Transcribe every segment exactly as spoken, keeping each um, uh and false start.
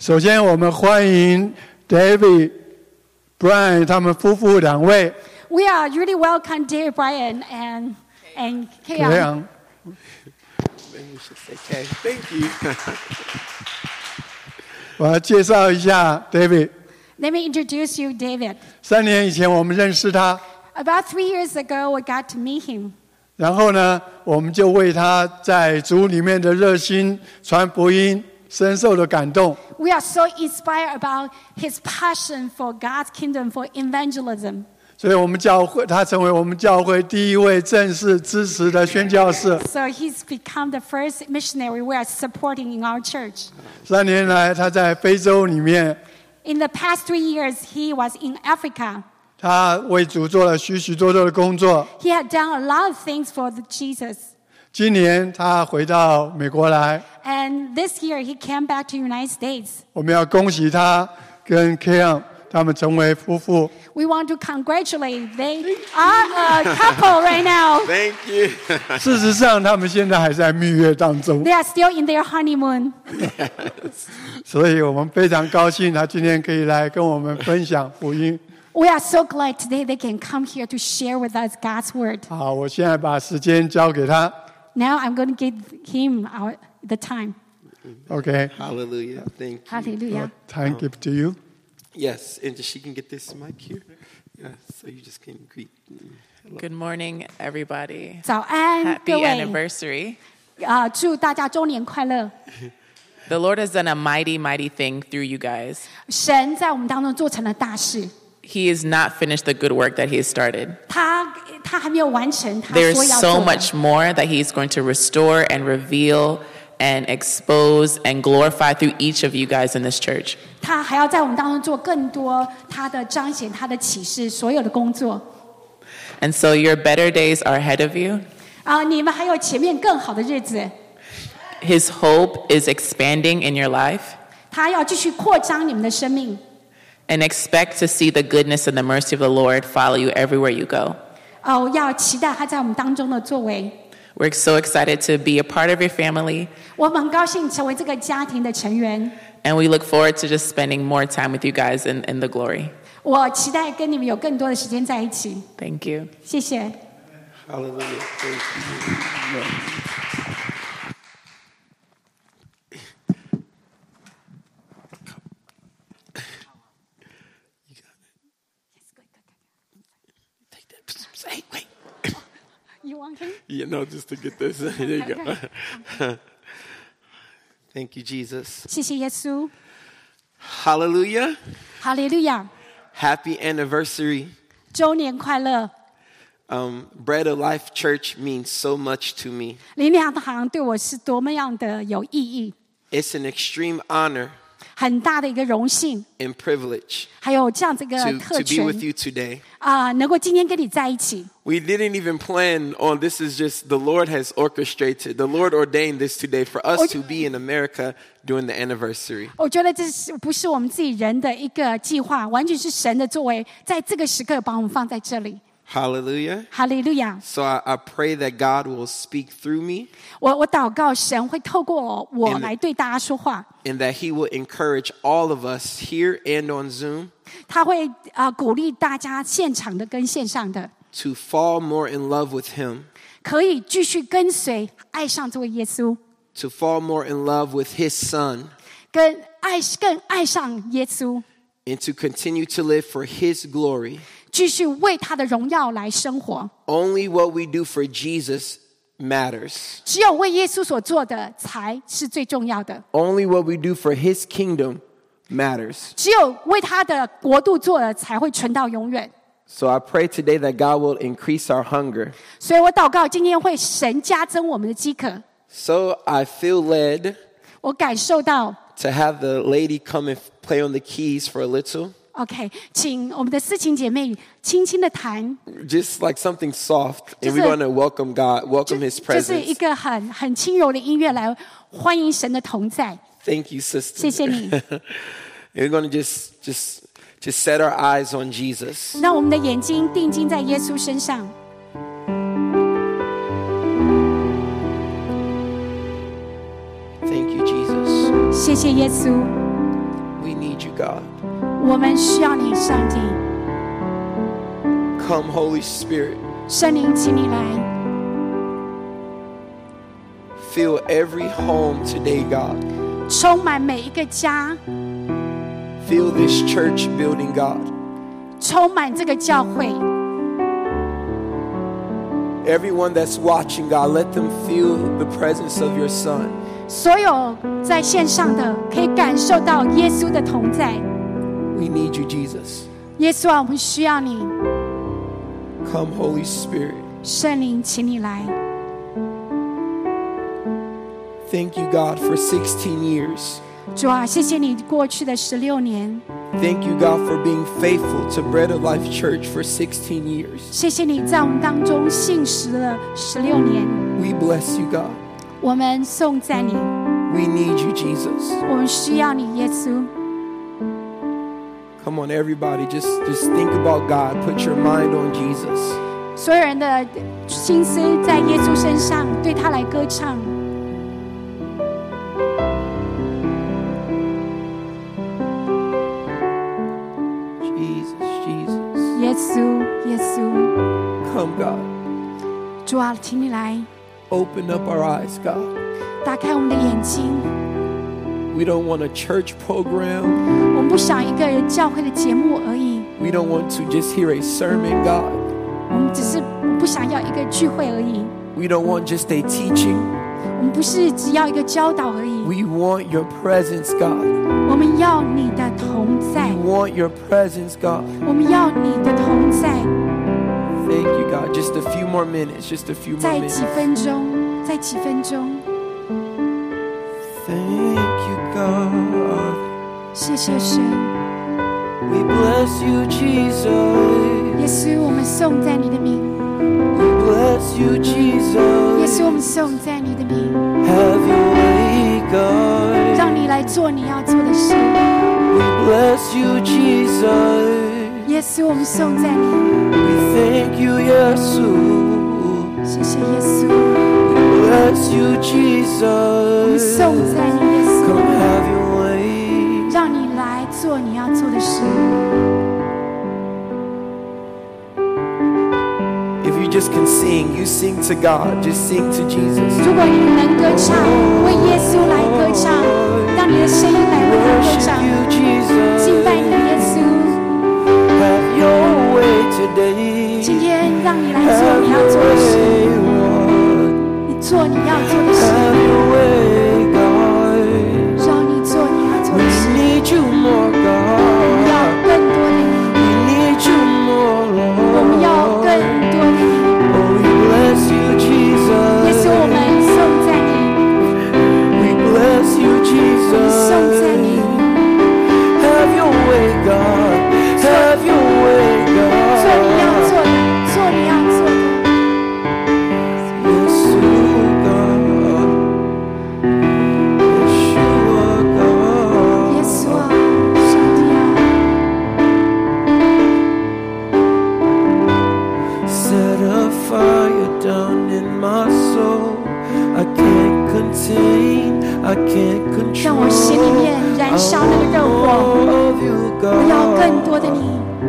首先，我们欢迎 David、Brian 他们夫妇两位。 We are really welcome David, Brian, and and Kayan. Maybe we should say Kay. Thank you. 我要介绍一下 David。Let me introduce you, David. 三年以前我们认识他。 About three years ago, we got to meet him. 然后呢，我们就为他在主里面的热心传福音深受的感动。 We are so inspired about his passion for God's kingdom, for evangelism. 所以我们教会，他成为我们教会第一位正式支持的宣教士。 So he's become the first missionary we are supporting in our church. 三年来，他在非洲里面。 In the past three years, he was in Africa. 他为主做了许许多多的工作。 He had done a lot of things for the Jesus. 今年他回到美国来。 And this year he came back to the United States. 我们要恭喜他跟 Kayan 他们成为夫妇。 We want to congratulate. They are a couple right now. Thank you. 事实上，他们现在还在蜜月当中。 They are still in their honeymoon. 所以我们非常高兴，他今天可以来跟我们分享福音。 We are so glad today they can come here to share with us God's word. 好，我现在把时间交给他。 Now I'm going to give him our, the time. Okay. Hallelujah. Thank you. Hallelujah. Time give to you. Yes, and she can get this mic here. Yeah, so you just can greet. Good morning, everybody. 早安，各 Happy 位。 anniversary. 啊，祝大家周年快乐。 The Lord has done a mighty, mighty thing through you guys. 神在我们当中做成了大事。 He has not finished the good work that He has started. 他他还没有完成他 There's 所要 so 做的。 much more that He's going to restore and reveal and expose and glorify through each of you guys in this church. 他还要在我们当中做更多他的彰显、他的启示，所有的工作。 And so your better days are ahead of you. 啊，你们还有前面更好的日子。 His hope is expanding in your life. 他要继续扩张你们的生命。 And expect to see the goodness and the mercy of the Lord follow you everywhere you go. 哦，要期待他在我们当中的作为。 We're so excited to be a part of your family. 我们很高兴成为这个家庭的成员。 And we look forward to just spending more time with you guys in, in the glory. 我期待跟你们有更多的时间在一起。 Thank you. 谢谢。 Hallelujah. Thank you. Hey, wait. You want him? You know, just to get this. There you go. Thank you, Jesus. 谢谢耶稣。 Hallelujah. 哈利路亚， Happy anniversary. 周年快乐。 Um, Bread of Life Church means so much to me. 灵粮堂对我是多么样的有意义， It's an extreme honor 很大的一个荣幸， and privilege 还有这样子一个 to, 特 to be with 权 you today. 啊、能够今天跟你在一起。 We didn't even plan on this. Is just the Lord has orchestrated. The Lord ordained this today for us to be in America during the anniversary. 我觉得这是不是我们自己人的一个计划，完全是神的作为，在这个时刻把我们放在这里。 Hallelujah. 哈利路亚！ So I, I pray that God will speak through me 我我祷告神会透过我来对大家说话， and that He will encourage all of us here and on Zoom 他会啊、呃鼓励大家现场的跟线上的， to fall more in love with Him, 可以继续跟随爱上这位耶稣， to fall more in love with His Son, 跟爱更爱上耶稣， and to continue to live for His glory. 继续为他的荣耀来生活。 Only what we do for Jesus matters. 只有为耶稣所做的才是最重要的， Only what we do for His kingdom matters. 只有为他的国度做的才会存到永远。 So I pray today that God will increase our hunger. 所以我祷告今天会神加增我们的饥渴。 So I feel led 我感受到 to have the lady come and play on the keys for a little. OK， 请我们的思琴姐妹轻轻的弹， Just like something soft. And 就是 we're going to welcome God, welcome His 就是一 presence. 个很很轻柔的音乐来欢迎神的同在。 Thank you, sister. 谢谢你。 And we're going to just, just, just set our eyes on Jesus. 让我们的眼睛定睛在耶稣身上。 Thank you, Jesus. 谢谢耶稣， God. 我们需要你，上帝。 Come, Holy Spirit. 圣灵，请你来， Fill every home today, God. 充满每一个家， Fill this church building, God. 充满这个教会。 Everyone that's watching, God, let them feel the presence of your Son. 所有在线上的，可以感受到耶稣的同在。 We need you, Jesus. 耶稣啊，我们需要你。 Come, Holy Spirit. 圣灵，请你来。 Thank you, God, for sixteen years. 主啊，谢谢你过去的十六年， Thank you, God, for being faithful to Bread of Life Church for sixteen years. 谢谢你在我们当中信实了十六年。 We bless you, God. 我们颂赞你， We need you, Jesus. 我们需要你，耶稣。 Come on, everybody, just, just think about God. Put your mind on Jesus. 所有人的心思在耶稣身上，对他来歌唱。 Jesus, Jesus. 耶稣，耶稣， Come, God. 主啊，请你来 Open up our eyes, God. 打开我们的眼睛。 We don't want a church program. 我们不想一个教会的节目而已， We don't want to just hear a sermon, God. 我们只是不想要一个聚会而已， We don't want just a teaching. 我们不是只要一个教导而已， We want your presence, God. 我们要你的同在， We want your presence, God. 我们要你的同在。 Thank you, God. Just a few more minutes. Just a few more 在 minutes. 几分钟，在几分钟， Thank you, God. 谢谢神， We bless you, Jesus. 耶稣，我们颂赞你的名， We bless you, 耶 Jesus. 稣，我们颂赞你的名， Have your way, God. 让你来做你要做的事。 We bless you, Jesus. 耶稣，我们颂赞你， We thank you, Jesus. 谢谢耶稣， We bless you, 我们 Jesus. 颂赞你，耶 Come 稣， have your way. 让你来做你要做的事。 If you just can sing, you sing to God. Just sing to Jesus. 如果你能歌唱，为耶稣来歌唱，让你的声音来为他歌 Worship 唱， you, Jesus. 敬拜你，耶稣。 Have your way today. 今天让你来做 Have 你要 your 做的事， way, Lord. 你做你要做的事， Have your way, God. 让你做你要做 We 的事。 need you more, 我们要 God. 更多的你， We need you more, 我们要 Lord. 更多的你。 Oh, we bless you, 耶稣，我 Jesus. 们颂赞你， We bless you, 我们颂赞 Jesus. 你。 Have your way, God. Have your way, 做你要 God. 做的，做你要做的。 Yes, you, God. Yes, you are 耶 God. 稣啊，上帝啊， Set a fire down in my soul. I can't contain, I can't 让我 control. 心里面燃烧那个热火， Of you, 我要更 God. 多的你。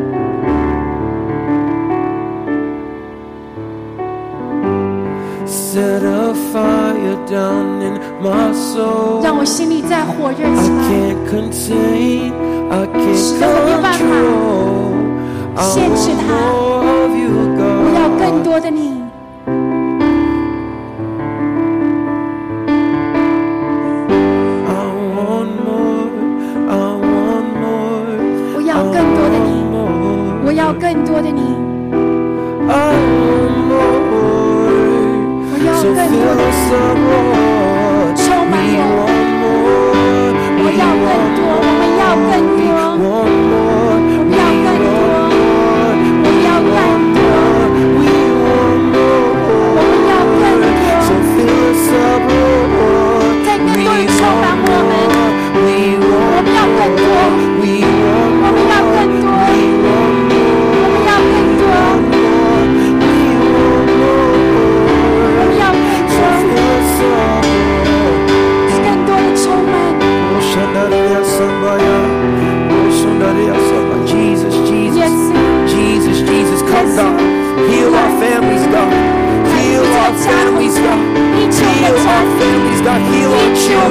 Set a fire down in my soul. 让我心里再火热 I 起来， can't contain, I 使 can't 得我没办法 control. I 限制 want 它。 more of you, 我要更 God. 多的你。 I want more, I want more. 我要更多的 I 你， want more. 我要更多的你， I want more. 我要 So 更多 fill 的 us 你， up, Lord. 充满 We 我。 want more. 我 We 要更 want 多，我们要更 more. 多， Want more. 我们要更多， We 我们要更多， We want more. 我们要更 So 多， fill us up, Lord. 在更多的充满我们， We 我 want 们要更多， We want 我们要更多， We want 我们要更多， more. We want more. 我们要更 So 多， fill us up.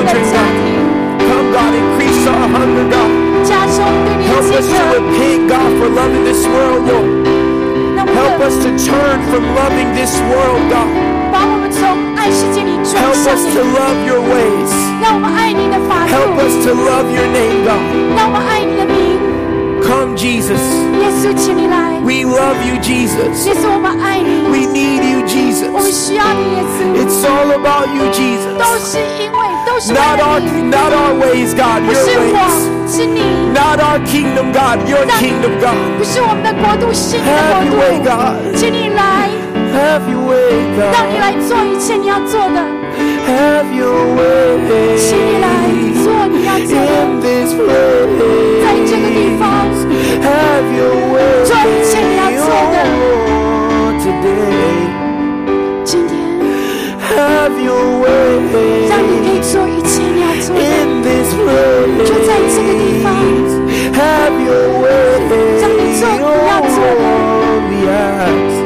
的 children, 家 God. 庭， Come, God, increase our hunger, God. 加重对你的 Help 饥 us to 渴， repent, God, for loving this world, Lord. 让我 Help 们 us to turn from loving this world, God. 把我们从爱世界里转 Help 向 us 你 to，love your ways. 让我们爱你的法 Help 度， us to love your name, God. 让我们爱你的名。 Come, Jesus. 耶稣，请你来， We love you, Jesus. 耶稣，我们爱你， We need you, 我们 Jesus. 需要你，耶稣， It's all about you, 都 Jesus. 是因为，都是为 Not 了 our, 你， not our ways, God, 不 your 是 ways. 我，是你， Not our kingdom, God, your kingdom, God. 不是我们的国度，是你的 Have your way, 国度， God. 请你来， Have your way, 让你 God. 来做一切你要做的， Have your way 请你来做你要做的， in this place. 在这个地方 Have your way 做一切你要做的， oh, today. 今天 Have your way 让你可以做一切你要做的， in this place. 就在这个地方 Have your way 让你做你要做的， oh, we ask.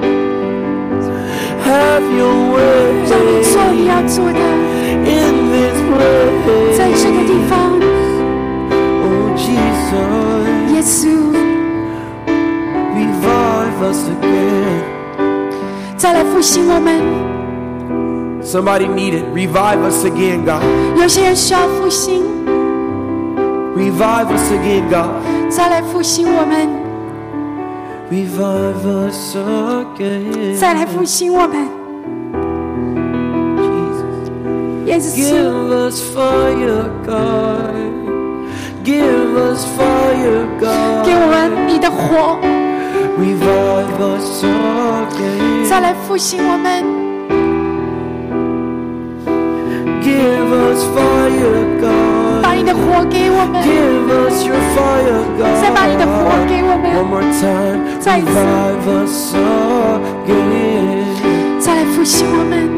Have your way 让你做你要做的， in this place. 在这个地方， Oh, Jesus, 耶稣 revive us again. 再来复兴我们。 Somebody need it. Revive us again, God. 有些人需要复兴， Revive us again, God. 再来复兴我们， Revive us again. 再来复兴我们， Jesus. 耶稣， Give us fire, God. Give us fire, 给 God. 我们你的火， Revive us again. 再来复兴我们， Give us fire, God. 把你的火给我们， Give us your fire, God. 再把你的火给我 One 们， more time. 再一次。 Revive us again. 再来复兴我们，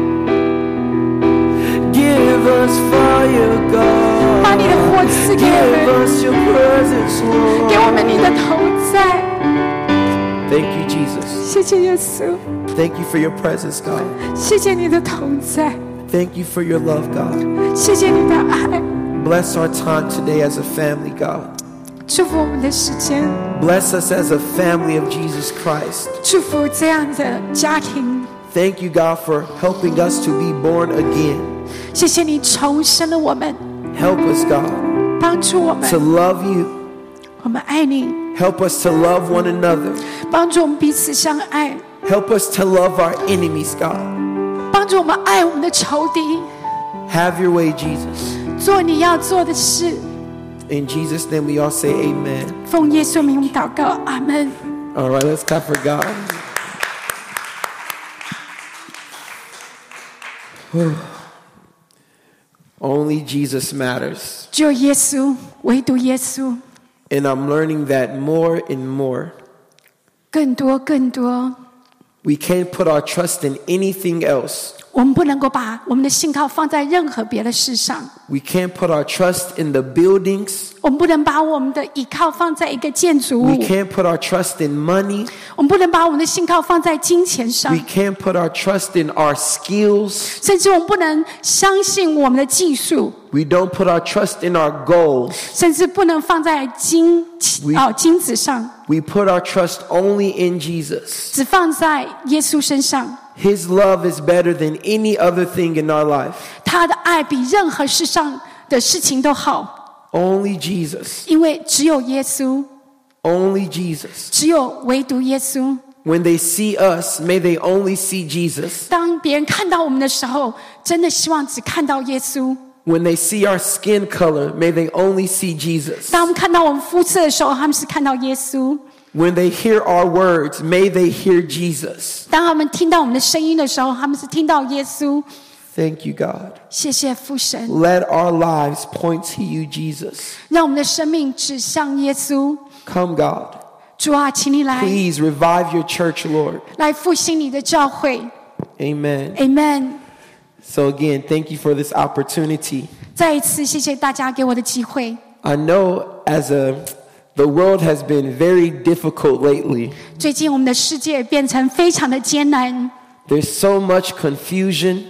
Give us fire, God. 把你的火赐给我 Give 们， us your presence, Lord. 给我们你的同在。 Thank you, Jesus. 谢谢耶稣， Thank you for your presence, God. 谢谢你的同在， Thank you for your love, God. 谢谢你的爱， Bless our time today as a family, God. 祝福我们的时间， Bless us as a family of Jesus Christ. 祝福这样的家庭。 Thank you, God, for helping us to be born again. 谢谢你重生了我们， Help us, God, 帮助我 to 们， love you. 我们爱你， Help us to love one another. 帮助我们彼此相爱， Help us to love our enemies, God. 帮助我们爱我们的仇敌， Have your way, Jesus. 做你要做的事。 In Jesus' name, we all say amen. 奉耶稣名我们祷告，阿门。 All right, let's clap for God. Only Jesus matters. 只有耶稣，唯独耶稣， And I'm learning that more and more. 更多更多。 We can't put our trust in anything else. 我们不能够把我们的信靠放在任何别的事上， We can't put our trust in the buildings. 我们不能把我们的依靠放在一个建筑 We 物， can't put our trust in money. 我们不能把我们的信靠放在金钱上 We，can't put our trust in our skills. 甚至我们不能相信我们的技术， We don't put our trust in our goals. 甚至不能放在金 We- 哦金子上， We put our trust only in Jesus. 只放在耶稣身上。 His love is better than any other thing in our life. 他的爱比任何世上的事情都好， Only Jesus. 因为只有耶稣， Only Jesus. 只有唯独耶稣。 When they see us, may they only see Jesus. 当别人看到我们的时候，真的希望只看到耶稣。 When they see our skin color, may they only see Jesus. 当我们看到我们肤色的时候，他们是看到耶稣； When they hear our words, may they hear Jesus. 当他们听到我们的声音的时候，他们是听到耶稣。 Thank you, God. 谢谢父神， Let our lives point to you, Jesus. 让我们的生命指向耶稣。 Come, God. 主啊，请你来， Please revive your church, Lord. 来复兴你的教会。 Amen. Amen。 So again, thank you for this opportunity. 再一次谢谢大家给我的机会。 I know as a the world has been very difficult lately. 最近我们的世界变成非常的艰难， There's so much confusion.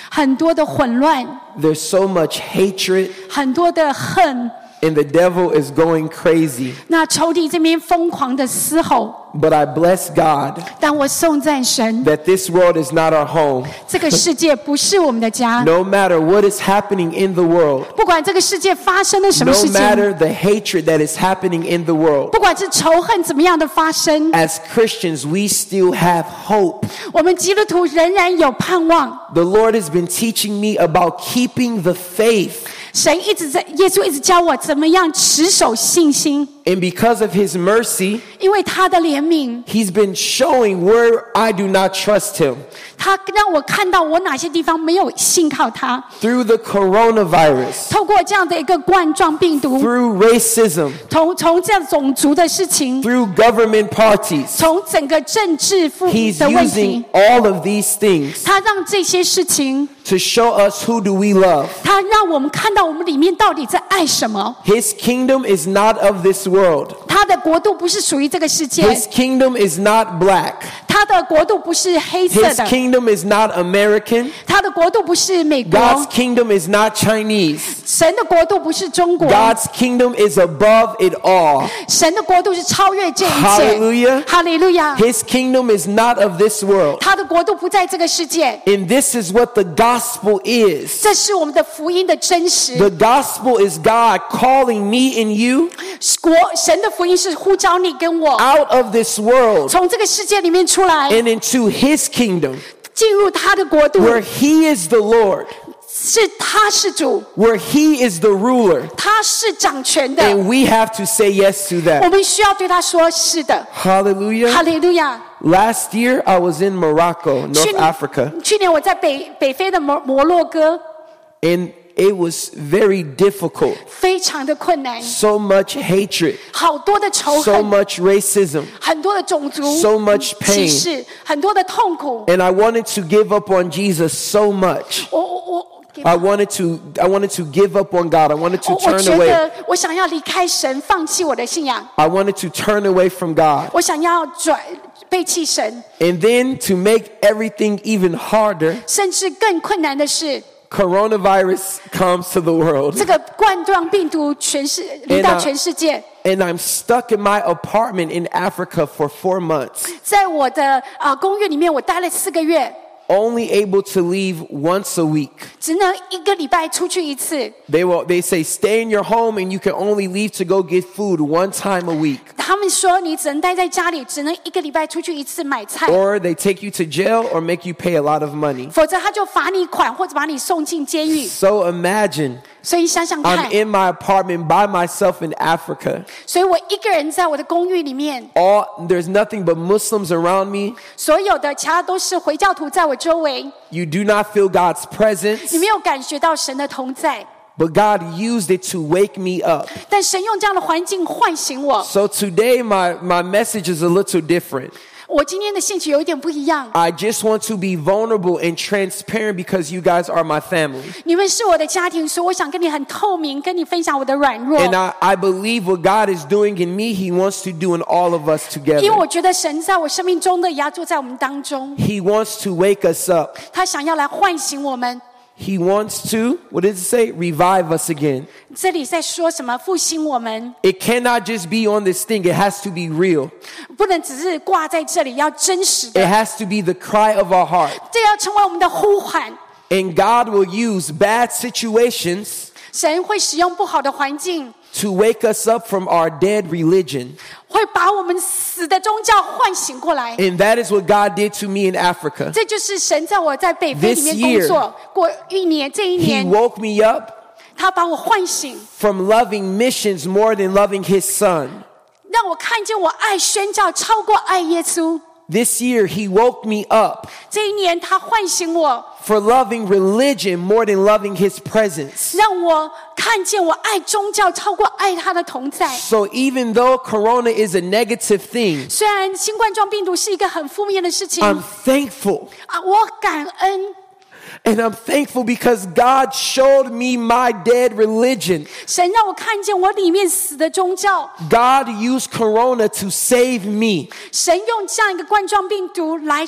很多的混乱， There's so much hatred, 很多的恨， and the devil is going crazy. 那仇敌这边疯狂的嘶吼。 But I bless God 但我颂赞神， that this world is not our home. 这个世界不是我们的家。 No matter what is happening in the world, 不管这个世界发生了什么 no 事情， matter the hatred that is happening in the world, 不管是仇恨怎么样的发生， as Christians, we still have hope. 我们基督徒仍然有盼望。 The Lord has been teaching me about keeping the faith. 神一直在，耶稣一直教我怎么样持守信心， And because of his mercy, 因为他的怜悯， he's been showing where I do not trust him. 他让我看到我哪些地方没有信靠他。 Through the coronavirus, 透过这样的一个冠状病毒， through racism, 从从这样种族的事情， through government parties, 从整个政治负 he's 的问 using 题， all of these things 他让这些事情， to show us who do we love. 他让我们看到我们里面到底在爱什么。 His kingdom is not of this world. 他的国度不是属于这个世界， His kingdom is not black. 他的国度不是黑色 His 的， kingdom is not American. 他的国度不是美国， God's kingdom is not Chinese. 神的国度不是中国， God's kingdom is above it all. 神的国度是超越这一切。 Hallelujah. 哈利路亚！ His kingdom is not of this world. 他的国度不在这个世界， And this is what the gospel is. 这是我们的福音的真实。 The gospel is God calling me and you 国神的福音是呼召你跟我 out of this world 从这个世界里面出来， and into his kingdom, 进入他的国度， where he is the Lord, 是他是主， where he is the ruler. 他是掌权的， And we have to say yes to 我 that. 们需要对他说是的。 Hallelujah. 哈利路亚！ Last year I was in Morocco, 去 North Africa, 去年我在北北非的摩摩洛哥， and it was very difficult. 非常的困难， So much hatred, 好多的仇 so 恨， much racism, 很多的种族 so much 歧 pain. 视，很多的痛苦。 And I wanted to give up on Jesus so much. 我我我。 I wanted to I wanted to give up on God. I wanted to 我我 turn 觉 away. 得我想要离开神，放弃我的信仰， I wanted to turn away from God. 我想要转背弃神， And then to make everything even harder, 甚至更困难的是， coronavirus comes to the world. 这个冠状病毒全世临到全世界。 And I'm stuck in my apartment in Africa for four months, 在我的啊、呃、公寓里面，我待了四个月， only able to leave once a week. 只能一个礼拜出去一次。 They will they say stay in your home and you can only leave to go get food one time a week. 他们说你只能待在家里，只能一个礼拜出去一次买菜， Or they take you to jail or make you pay a lot of money. 否则他就罚你款或者把你送进监狱。 So imagine 所以想想看 I'm，in my apartment by myself in Africa. 所以我一个人在我的公寓里面， All there's nothing but Muslims around me. 所有的其他都是回教徒在我周围， You do not feel God's 你 presence, 没有感觉到神的同在。 but God used it to wake me up. 但神用这样的环境唤醒我。 So today my, my message is a little different. 我今天的兴趣有一点不一样。 I just want to be vulnerable and transparent because you guys are my family. 你们是我的家庭，所以我想跟你很透明，跟你分享我的软弱。 And I, I believe what God is doing in me, He wants to do in all of us 因为 together. 我觉得神在我生命中的压住在我们当中， He wants to wake us up. 他想要来唤醒我们。 He wants to, what does it say? Revive us again. 这里在说什么？复兴我们， It cannot just be on this thing. It has to be real. 不能只是挂在这里，要真实 It 的， has to be the cry of our heart. 这要成为我们的呼喊。 And God will use bad situations 神会使用不好的环境， to wake us up from our dead religion. 会把我们死的宗教唤醒过来。 And that is what God did to me in Africa. 这就是神在我在北非里面 This 工 year 作过一年，这一 He 年 woke me up 他把我唤醒， from loving missions more than loving His Son. 让我看见我爱宣教超过爱耶稣。 This year He woke me up 这一年他唤醒我， for loving religion more than loving His presence. 让我看见我爱宗教超过爱他的同在。 So even though Corona is a negative thing, 虽然新冠状病毒是一个很负面的事情 I'm thankful. 啊，我感恩， And I'm thankful because God showed me my dead religion. 神让我看见我里面死的宗教。 God used Corona to save me. 神用这样一个冠状病毒来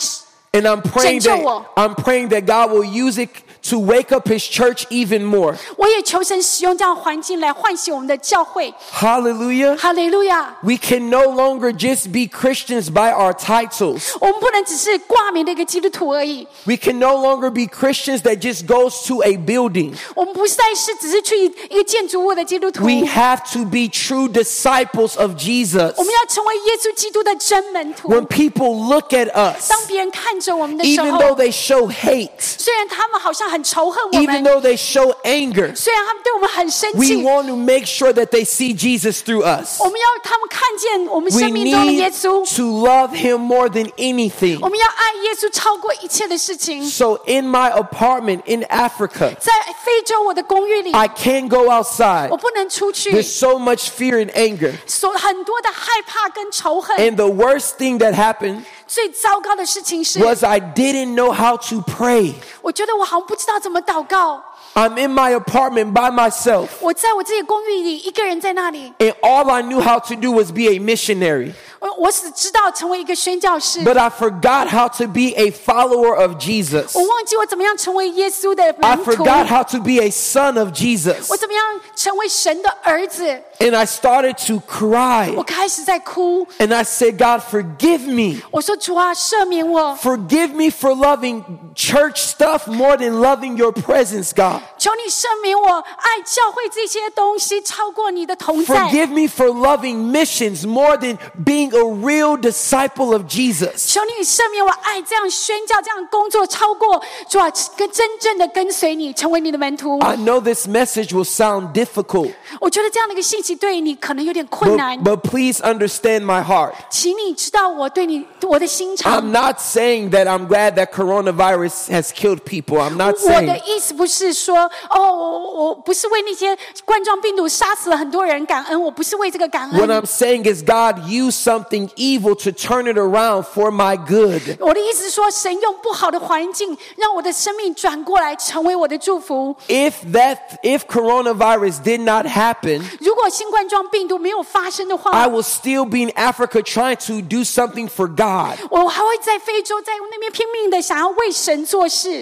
And I'm praying 拯 that 救我。 I'm praying that God will use it to wake up his church even more. 我也求神使用这样的环境来唤醒我们的教会。 Hallelujah. 哈利路亚！ We can no longer just be Christians by our titles. 我们不能只是挂名的一个基督徒而已， We can no longer be Christians that just goes to a building. 我们不再是只是去一个建筑物的基督徒。 We have to be true disciples of Jesus. 我们要成为耶稣基督的真门徒。 When people look at us, 当别人看着我们的时 even 候， though they show hate, 虽然他们好像很仇恨我 even 们， though they show anger, 虽然他们对我们很生 we 气， want to make sure that they see Jesus through us. 我们要他们看见我们 We 生命中的耶 need 稣。 to love him more than anything. 我们要爱耶稣超过一切的事情。 So in my apartment in Africa, 在非洲我的公寓里， I can't go outside. 我不能出去， There's so much fear and anger. 所很多的害怕跟仇恨。 And the worst thing that happened 最糟糕的事情是， was I didn't know how to pray. 我觉得我好像不知道怎么祷告。 I'm in my apartment by myself. 我在我自己的公寓里，一个人在那里， And all I knew how to do was be a missionary. 我我只知道成为一个宣教士， But I forgot how to be a follower of Jesus. 我忘记我怎么样成为耶稣的 I 门徒， forgot how to be a son of Jesus. 我怎么样成为神的儿子。 And I started to cry. 我开始在哭， And I said, God, forgive me. 我说主啊，赦免我， Forgive me for loving church stuff more than loving your presence, God. 求你赦免我，爱教会这些东西超过你的同在。 Forgive me for loving missions more than being a real disciple of Jesus. 求你赦免我爱这样宣教、这样工作，超过主啊，跟真正的跟随你，成为你的门徒。 I know this message will sound difficult, 我觉得这样的一个信息对你可能有点困难， but, but please understand my heart. 请你知道我对你我的心肠。 I'm not saying that I'm glad that coronavirus has killed people. I'm not 我的 saying. 意思不是说，哦，我我不是为那些冠状病毒杀死了很多人感恩，我不是为这个感 What 恩。 I'm saying is God used something evil to turn it around for my good. 我的意思是说，神用不好的环境让我的生命转过来，成为我的祝福。 If that, if coronavirus did not happen, 如果新冠状病毒没有发生的 I 话， will still be in Africa trying to do something for God, 我还会在非洲，在那边拼命的想要为神做事。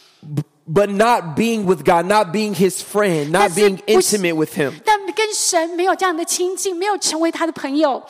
but not being with God, not being His friend, not 但是 being 不是- intimate with Him. 但跟神没有这样的亲近，没有成为他的朋友。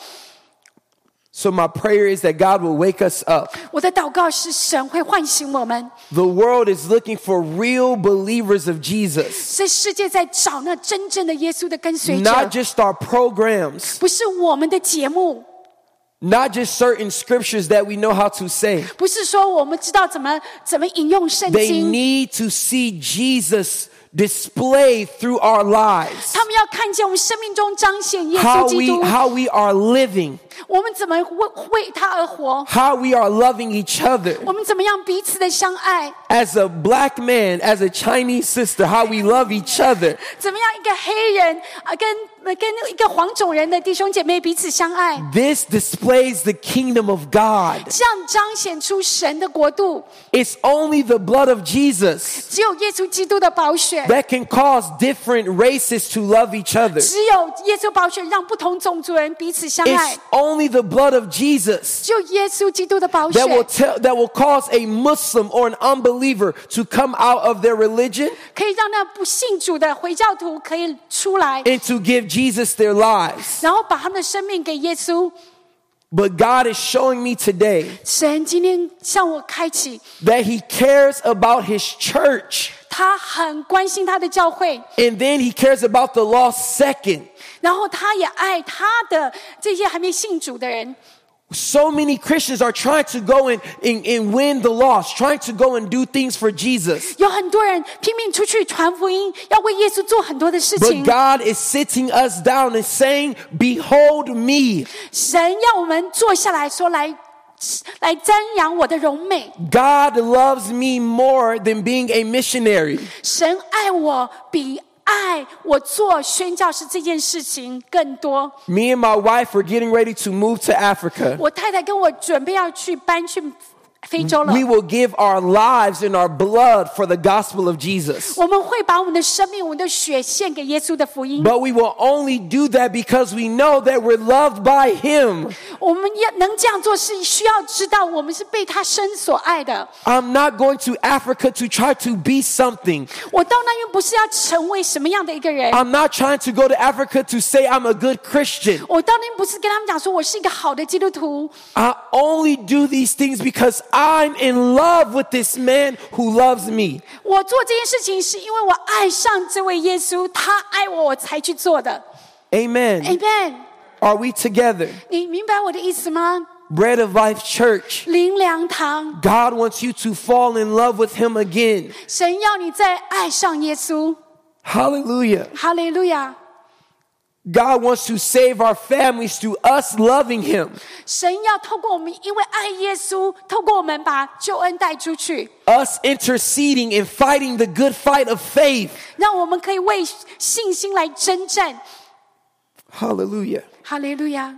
So my prayer is that God will wake us up. 我的祷告是神会唤醒我们。 The world is looking for real believers of Jesus, 这世界在找那真正的耶稣的跟随者， not just our programs, 不是我们的节目， not just certain scriptures that we know how to say. 不是说我们知道怎么怎么引用圣 They 经， need to see Jesus displayed through our lives. 他们要看见我们生命中彰显耶 How 稣基 we 督， how we are living, 我们怎么为为他而活， how we are loving each other. 我们怎么样彼此的相爱， As a black man, as a Chinese sister, how we love each other. 怎么样一个黑人啊跟跟一个黄种人的弟兄姐妹彼此相爱， This displays the kingdom of God. 这样彰显出神的国度。 It's only the blood of Jesus 只有耶稣基督的宝血， that can cause different races to love each other. 只有耶稣宝血让不同种族人彼此相 It's 爱， only the blood of Jesus 只有耶稣基督的宝血 that will tell that will cause a Muslim or an unbeliever to come out of their religion 可以让那不信主的回教徒可以出来， and to give Jesus their lives. 然后把他们的生命给耶稣。 But God is showing me today 神今天向我开启， that He cares about His church, 他很关心他的教会， and then He cares about the lost second. 然后他也爱他的这些还没信主的人。 So many Christians are trying to go and, and, and win the lost, trying to go and do things for Jesus. 有很多人拼命出去传福音，要为耶稣做很多的事 But 情。 God is sitting us down and saying, Behold me. 神要我们坐下来说来。来瞻仰我的荣美， God loves me more than being a missionary. 神爱我比爱我做宣教士这件事情更多。 Me and my wife are getting ready to move to Africa. 我太太跟我准备要去搬去非洲了 we will give our lives and our blood for the gospel of Jesus. 我们会把我们的生命、我们的血献给耶稣的福音。 But we will only do that because we know that we're loved by Him. 我们要能这样做，是需要知道我们是被他生所爱的。 I'm not going to Africa to try to be something. 我到那边不是要成为什么样的一个人， I'm not trying to go to Africa to say I'm a good Christian. 我到那边不是跟他们讲说我是一个好的基督徒。 I only do these things because I'm in love with this man who loves me. 我做这件事情是因为我爱上这位耶稣，他爱我，我才去做的。 Amen. Amen。 Are we together? 你明白我的意思吗？ Bread of Life Church. 灵粮堂， God wants you to fall in love with Him again. 神要你再爱上耶稣。 Hallelujah. 哈利路亚！ God wants to save our families through us loving Him. 神要透过我们，因为爱耶稣，透过我们把救恩带出去， Us interceding and fighting the good fight of faith. 让我们可以为信心来征战。 Hallelujah. 哈利路亚！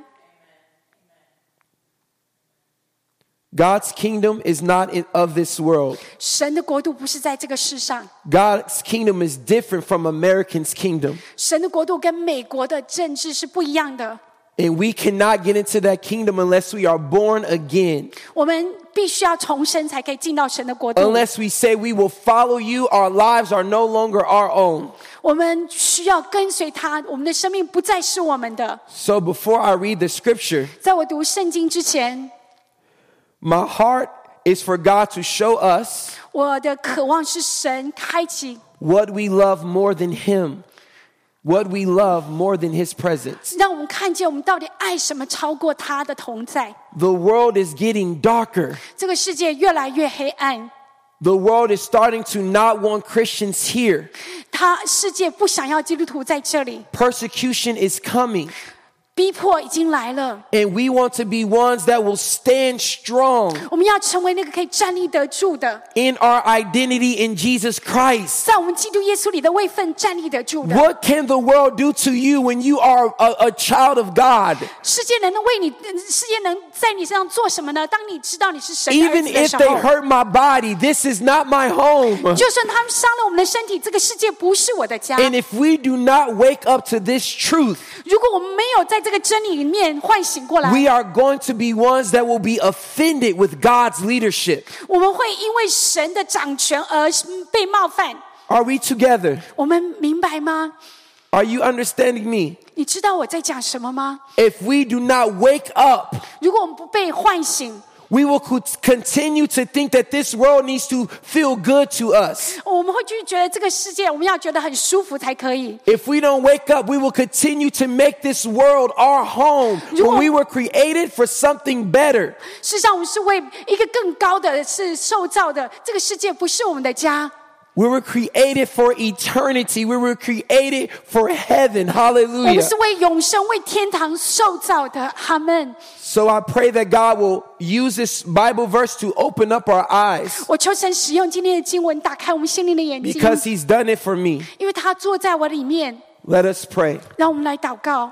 God's kingdom is not in, of this world. 神的国度不是在这个世上， God's kingdom is different from Americans' kingdom. 神的国度跟美国的政治是不一样的。 And we cannot get into that kingdom unless we are born again. 我们必须要重生，才可以进到神的国度。 Unless we say we will follow you, our lives are no longer our own. 我们需要跟随他，我们的生命不再是我们的。 So before I read the scripture, 在我读圣经之前， my heart is for God to show us 我的渴望是神开启， what we love more than Him. What we love more than His presence. 让我们看见我们到底爱什么超过他的同在。 The world is getting darker. 这个世界越来越黑暗， The world is starting to not want Christians here. 他世界不想要基督徒在这里， Persecution is coming. 逼迫已经来了。 And we want to be ones that will stand strong 我们要成为那个可以站立得住的， in our identity in Jesus Christ. 在我们基督耶稣里的位分站立得住的。 What can the world do to you when you are a, a child of God? 世界能为你，世界能在你身上做什么呢？当你知道你是神的儿 Even 子的 if 时 they 候， hurt my body, this is not my home. 就算他们伤了我们的身体，这个世界不是我的家。 And if we do not wake up to this truth, 如果我们没有在这个真理里面唤醒过来， we are going to be ones that will be offended with God's leadership. 我们会因为神的掌权而被冒犯。 Are we together? 我们明白吗？ Are you understanding me? 你知道我在讲什么吗？ If we do not wake up, 如果我们不被唤醒， we will co- continue to think that this world needs to feel good to us. 我们会继续觉得这个世界我们要觉得很舒服才可以。 If we don't wake up, we will continue to make this world our home when we were created for something better. 事实上，我们是为一个更高的是受造的，这个世界不是我们的家。 We were created for eternity. We were created for heaven. 我 Hallelujah. 们是为永生、为天堂受造的。阿们。 So I pray that God will use this Bible verse to open up our eyes 我求神使用今天的经文，打开我们心灵的眼睛， because He's done it for me. 因为他坐在我里面。 Let us pray. 让我们来祷告，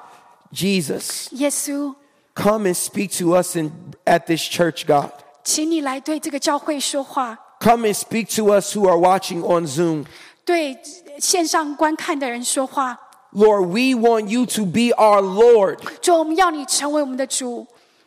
Jesus, 耶稣， come and speak to us in, at this church, God. 请你来对这个教会说话， Come and speak to us who are watching on Zoom. 对线上观看的人说话。 Lord, we want you to be our Lord. 主，我们要你成为我们的主，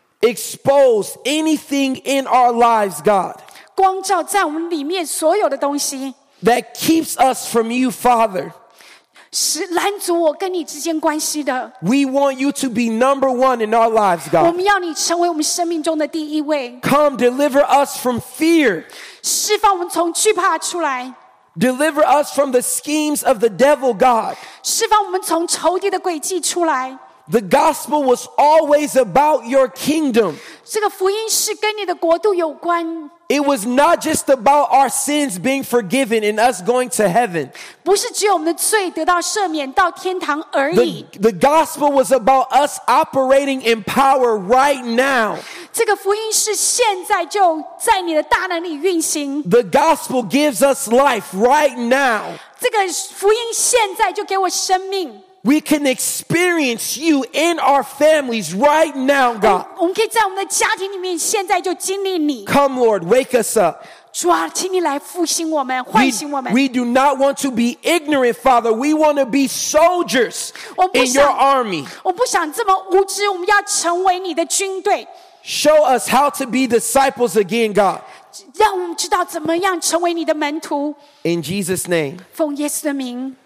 Expose anything in our lives, God, 光照在我们里面所有的东西， that keeps us from you, Father. 使拦阻我跟你之间关系的。 We want you to be number one in our lives, 我 God. 们要你成为我们生命中的第一位， Come deliver us from fear. 释放我们从惧怕出来， Deliver us from the schemes of the devil, God. 释放我们从仇敌的诡计出来。 The gospel was always about your kingdom. 这个福音是跟你的国度有关， It was not just about our sins being forgiven and us going to heaven. 不是只有我们的罪得到赦免到天堂而 The, 已。 the gospel was about us operating in power right now. 这个福音是现在就在你的大能里运行， The gospel gives us life right now. 这个福音现在就给我生命。 We can experience you in our families right now, God. 我们可以在我们的家庭里面，现在就经历你。 Come, Lord, wake us up. 主啊，请你来复兴我们，唤 We, 醒我们。 we do not want to be ignorant, Father. We want to be soldiers 我不 in your 想， army. 我不想这么无知，我们要成为你的军队， Show us how to be disciples again, God. 让我们知道怎么样成为你的门徒。 In Jesus' name. 奉耶稣的名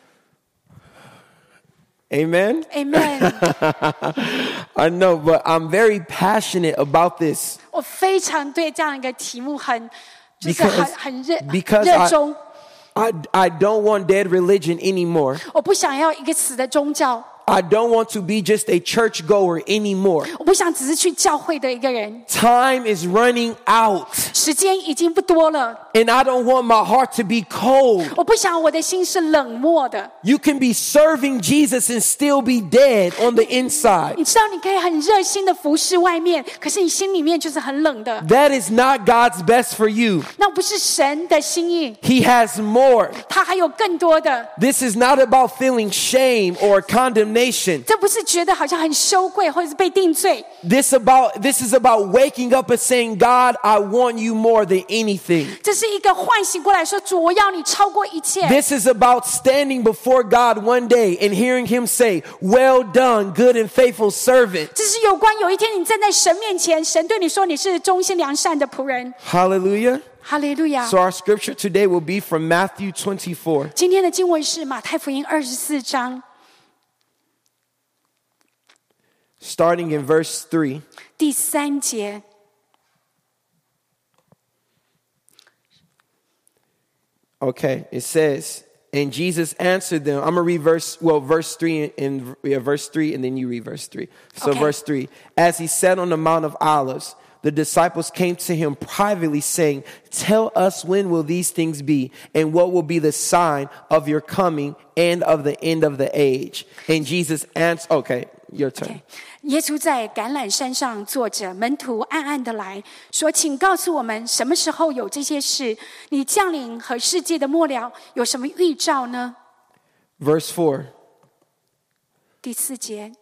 Amen. ，Amen。 I know, but I'm very passionate about this. 我非常对这样一个题目很，就是很 Because- 很热 because 热 I- 衷。 I, I don't want dead religion anymore. 我不想要一个死的宗教， I don't want to be just a churchgoer anymore. 我不想只是去教会的一个人。 Time is running out, 时间已经不多了， and I don't want my heart to be cold. 我不想我的心是冷漠的。 You can be serving Jesus and still be dead on the inside. 你知道，你可以很热心的服侍外面，可是你心里面就是很冷的。 That is not God's best for you. 那不是神的心意， He has more. 他还有更多的。 This is not about feeling shame or condemnation. 这不是觉得好像很羞愧，或者是被定罪。 This about this is about waking up and saying, God, I want you more than anything. 这是一个唤醒过来说：“主，我要你超过一切。” This is about standing before God one day and hearing him say, well done, good and faithful servant. 这是有关有一天你站在神面前，神对你说你是忠心良善的仆人。 Hallelujah. 哈利路亚 So！our scripture today will be from Matthew twenty-four. 今天的经文是马太福音二十四章 Starting in verse three. 第三节。 Okay, it says, and Jesus answered them. I'm going to read verse, well, verse three and yeah, verse three, and then you read verse three. So Okay. verse three, as he sat on the Mount of Olives, the disciples came to him privately saying, tell us when will these things be, and what will be the sign of your coming and of the end of the age? And Jesus answered, okay, your turn. Okay. 耶稣在橄榄山上坐着，门徒暗暗的来说：“请告诉我们，什么时候有这些事？你降临和世界的末了有什么预兆呢 Verse four.？” 第四节，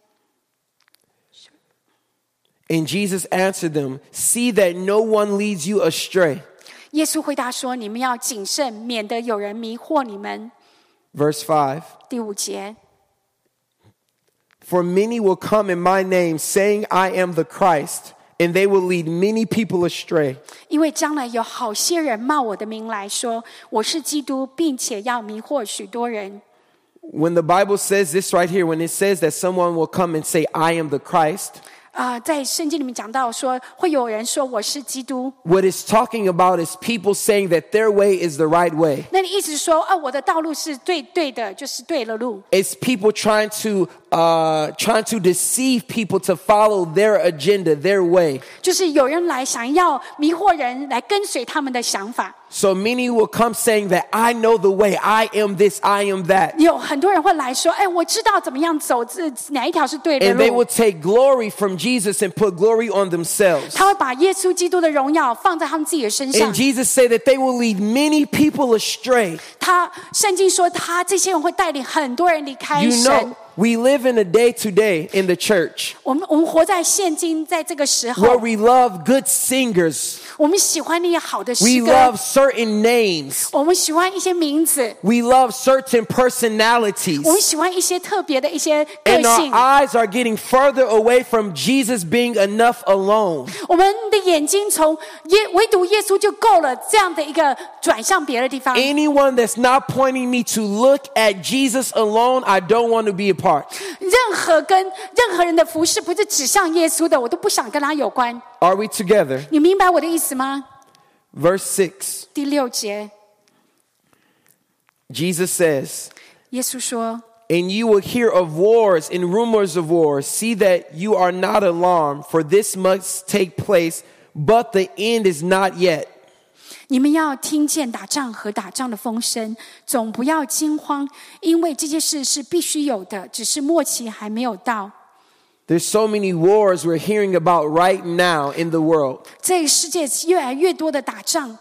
And Jesus answered them, see that no one leads you astray. 耶稣回答说：“你们要谨慎，免得有人迷惑你们。 Verse five. ” 第五节， For many will come in my name, saying, I am the Christ, and they will lead many people astray. 因为将来有好些人冒我的名来说我是基督，并且要迷惑许多人。 When the Bible says this right here, when it says that someone will come and say, I am the Christ, 啊、在圣经里面讲到说，会有人说我是基督。 what it's talking about is people saying that their way is the right way. 那你意思是说，啊，我的道路是对对的，就是对了路。 It's people trying to uh, trying to deceive people to follow their agenda, their way. 就是有人来想要迷惑人，来跟随他们的想法。 So many will come saying that I know the way, I am this, I am that. 有很多人会来说，哎，我知道怎么样走，这哪一条是对的 And they 路 will。take glory from Jesus and put glory on themselves. 他会把耶稣基督的荣耀放在他们自己的身上 And。Jesus said that they will lead many people astray. 他圣经说，他这些人会带领很多人离开 You 神。 know, we live in a day today in the church 我们我们活在现今，在这个时 where 候， we love good singers. 我们喜欢那些好的诗 We 歌 love，certain names. 我们喜欢一些名字， We love certain personalities. 我们喜欢一些特别的一些个 And our 性。 eyes are getting further away from Jesus being enough alone. 我们的眼睛从耶唯独耶稣就够了，这样的一个转向别的地方。 Anyone that's not pointing me to look at Jesus alone, I don't want to be a part. 任何跟任何人的服饰不是指向耶稣的，我都不想跟他有关。 Are we together? 你明白我的意思吗？ Verse six. 第六节， Jesus says, 耶稣说 and you will hear of wars and rumors of wars. See that you are not alarmed, for this must take place, but the end is not yet.：“ 你们要听见打仗和打仗的风声，总不要惊慌，因为这些事是必须有的，只是末期还没有到。” There's so many wars we're hearing about right now in the world. 这个世界越来越多的打仗，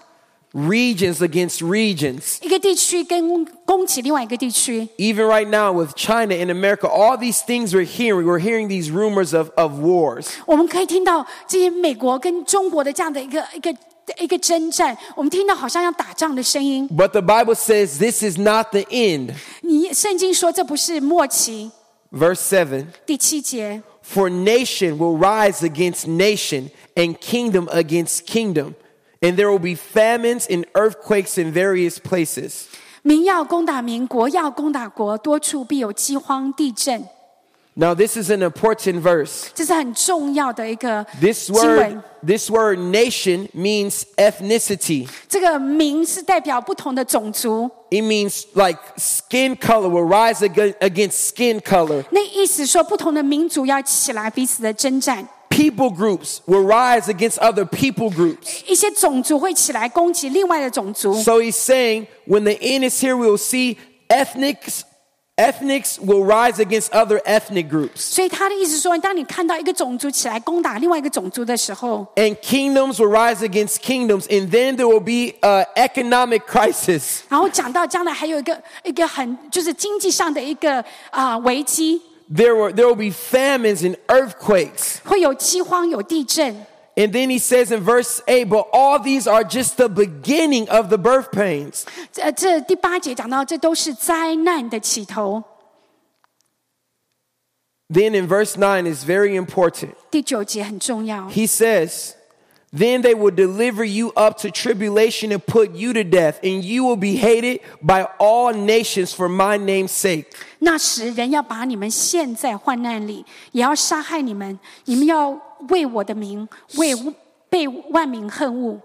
regions against regions. 一个地区跟攻击另外一个地区。 Even right now with China and America, all these things we're hearing, we're hearing these rumors of, of wars. 我们可以听到这些美国跟中国的这样的一个一个一个征战，我们听到好像要打仗的声音。 But the Bible says this is not the end. 你圣经说这不是末期。 Verse seven. 第七节， For nation will rise against nation and kingdom against kingdom, and there will be famines and earthquakes in various places. 民要攻打民，国要攻打国，多处必有饥荒、地震。 Now this is an important verse. 这是很重要的一个 This 经 word, 文。 this word nation means ethnicity. 这个民是代表不同的种族， It means like skin color will rise ag- against skin color. 那意思说不同的民族要起来彼此的征战， People groups will rise against other people groups. 一些种族会起来攻击另外的种族。 So he's saying when the end is here, we will see ethnics, ethnics will rise against other ethnic groups. 所以他的意思说，当你看到一个种族起来攻打另外一个种族的时候， And kingdoms will rise against kingdoms, and then there will be an economic crisis. 然后讲到将来还有一个一个很就是经济上的一个啊、呃危机， There will, there will be famines and earthquakes. 会有饥荒、有地震。 And then he says in verse eight, but all these are just the beginning of the birth pains. 这这第八节讲到，这都是灾难的起头。 Then in verse nine is very important. 第九节很重要。 He says, then they will deliver you up to tribulation and put you to death, and you will be hated by all nations for my name's sake. 那时人要把你们陷在患难里，也要杀害你们，你们要为我的名，为被万民恨恶。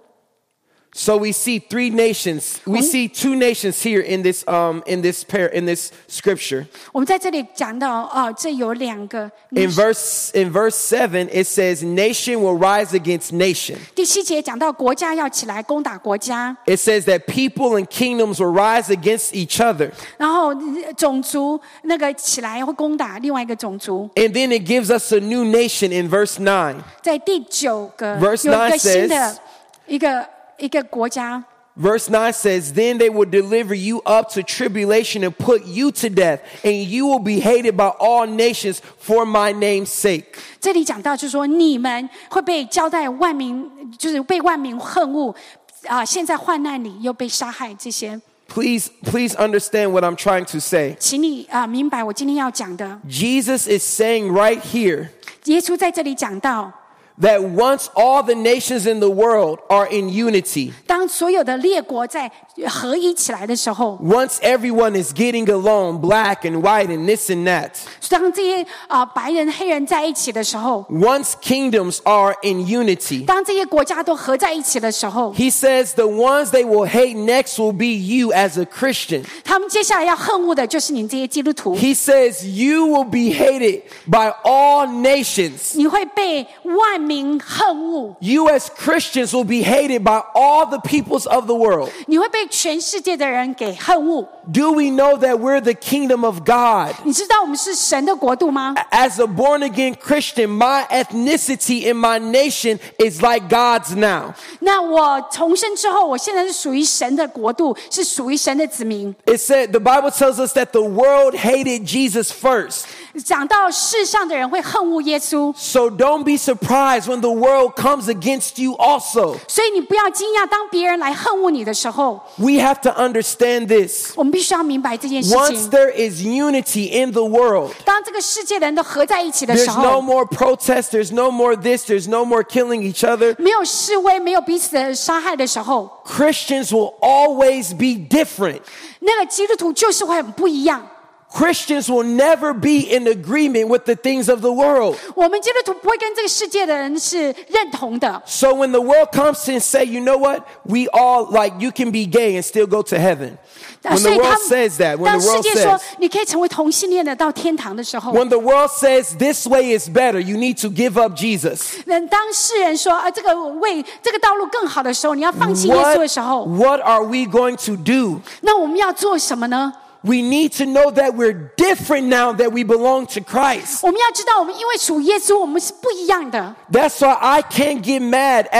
So we see three nations. We see two nations here in this um in this pair in this scripture. 我们在这里讲到，哦，这有两个。 In verse in verse seven, it says, "Nation will rise against nation." 第七节讲到国家要起来攻打国家， It says that people and kingdoms will rise against each other. 然后种族那个起来会攻打另外一个种族。 And then it gives us a new nation in verse nine. 在第九个 Verse 有一 nine 个新的 says- 一个一个国家。 Verse nine says, then they will deliver you up to tribulation and put you to death, and you will be hated by all nations for my name's sake. 这里讲到就是说，你们会被交代万民，就是被万民恨恶啊、现在患难里又被杀害，这些， Please, please understand what I'm trying to say. 请你啊、明白我今天要讲的。 Jesus is saying right here 耶稣在这里讲到， that once all the nations in the world are in unity, 当所有的列国在合一起来的时候， once everyone is getting along, black and white and this and that, 当这些啊、白人、黑人在一起的时候， once kingdoms are in unity, 当这些国家都合在一起的时候， he says the ones they will hate next will be you as a Christian. 他们接下来要恨恶的就是你这些基督徒， He says you will be hated by all nations. 你会被万民恨恶， You as Christians will be hated by all the peoples of the world. 你会被全世界的人给恨恶。 Do we know that we're the kingdom of God? 你知道我们是神的国度吗？ As a born again Christian, my ethnicity in my nation is like God's now. 那我重生之后，我现在是属于神的国度，是属于神的子民。 It said, the Bible tells us that the world hated Jesus first. 讲到世上的人会恨恶耶稣， So don't be surprised when the world comes against you also. 所以你不要惊讶，当别人来恨恶你的时候， We have to understand this. 我们必须要明白这件事 Once 情。 there is unity in the world, 当这个世界的人都合在一起的时 there's no 候， more protest, there's no more this, there's no more killing each other. 没有示威，没有彼此的杀害的时候， Christians will always be different. 那个基督徒就是会很不一样。 Christians will never be in agreement with the things of the world. 我们基督徒不会跟这个世界的人是认同的。 So when the world comes and say, you know what, we all, like, you can be gay and still go to heaven. When 所 the 以他 world 们 says that, when 当 the 世 world 界说 says, 你可以成为同性恋的到天堂的时候， when the world says this way is better, you need to give up Jesus. 那当世人说啊这个为这个道路更好的时候，你要放弃耶稣 What, 的时候， what are we going to do? 那我们要做什么呢？ We need to know that we're different now that we belong to Christ. 我们要知道，我们因为属耶稣，我们是不一样的。 That's why I can't get mad at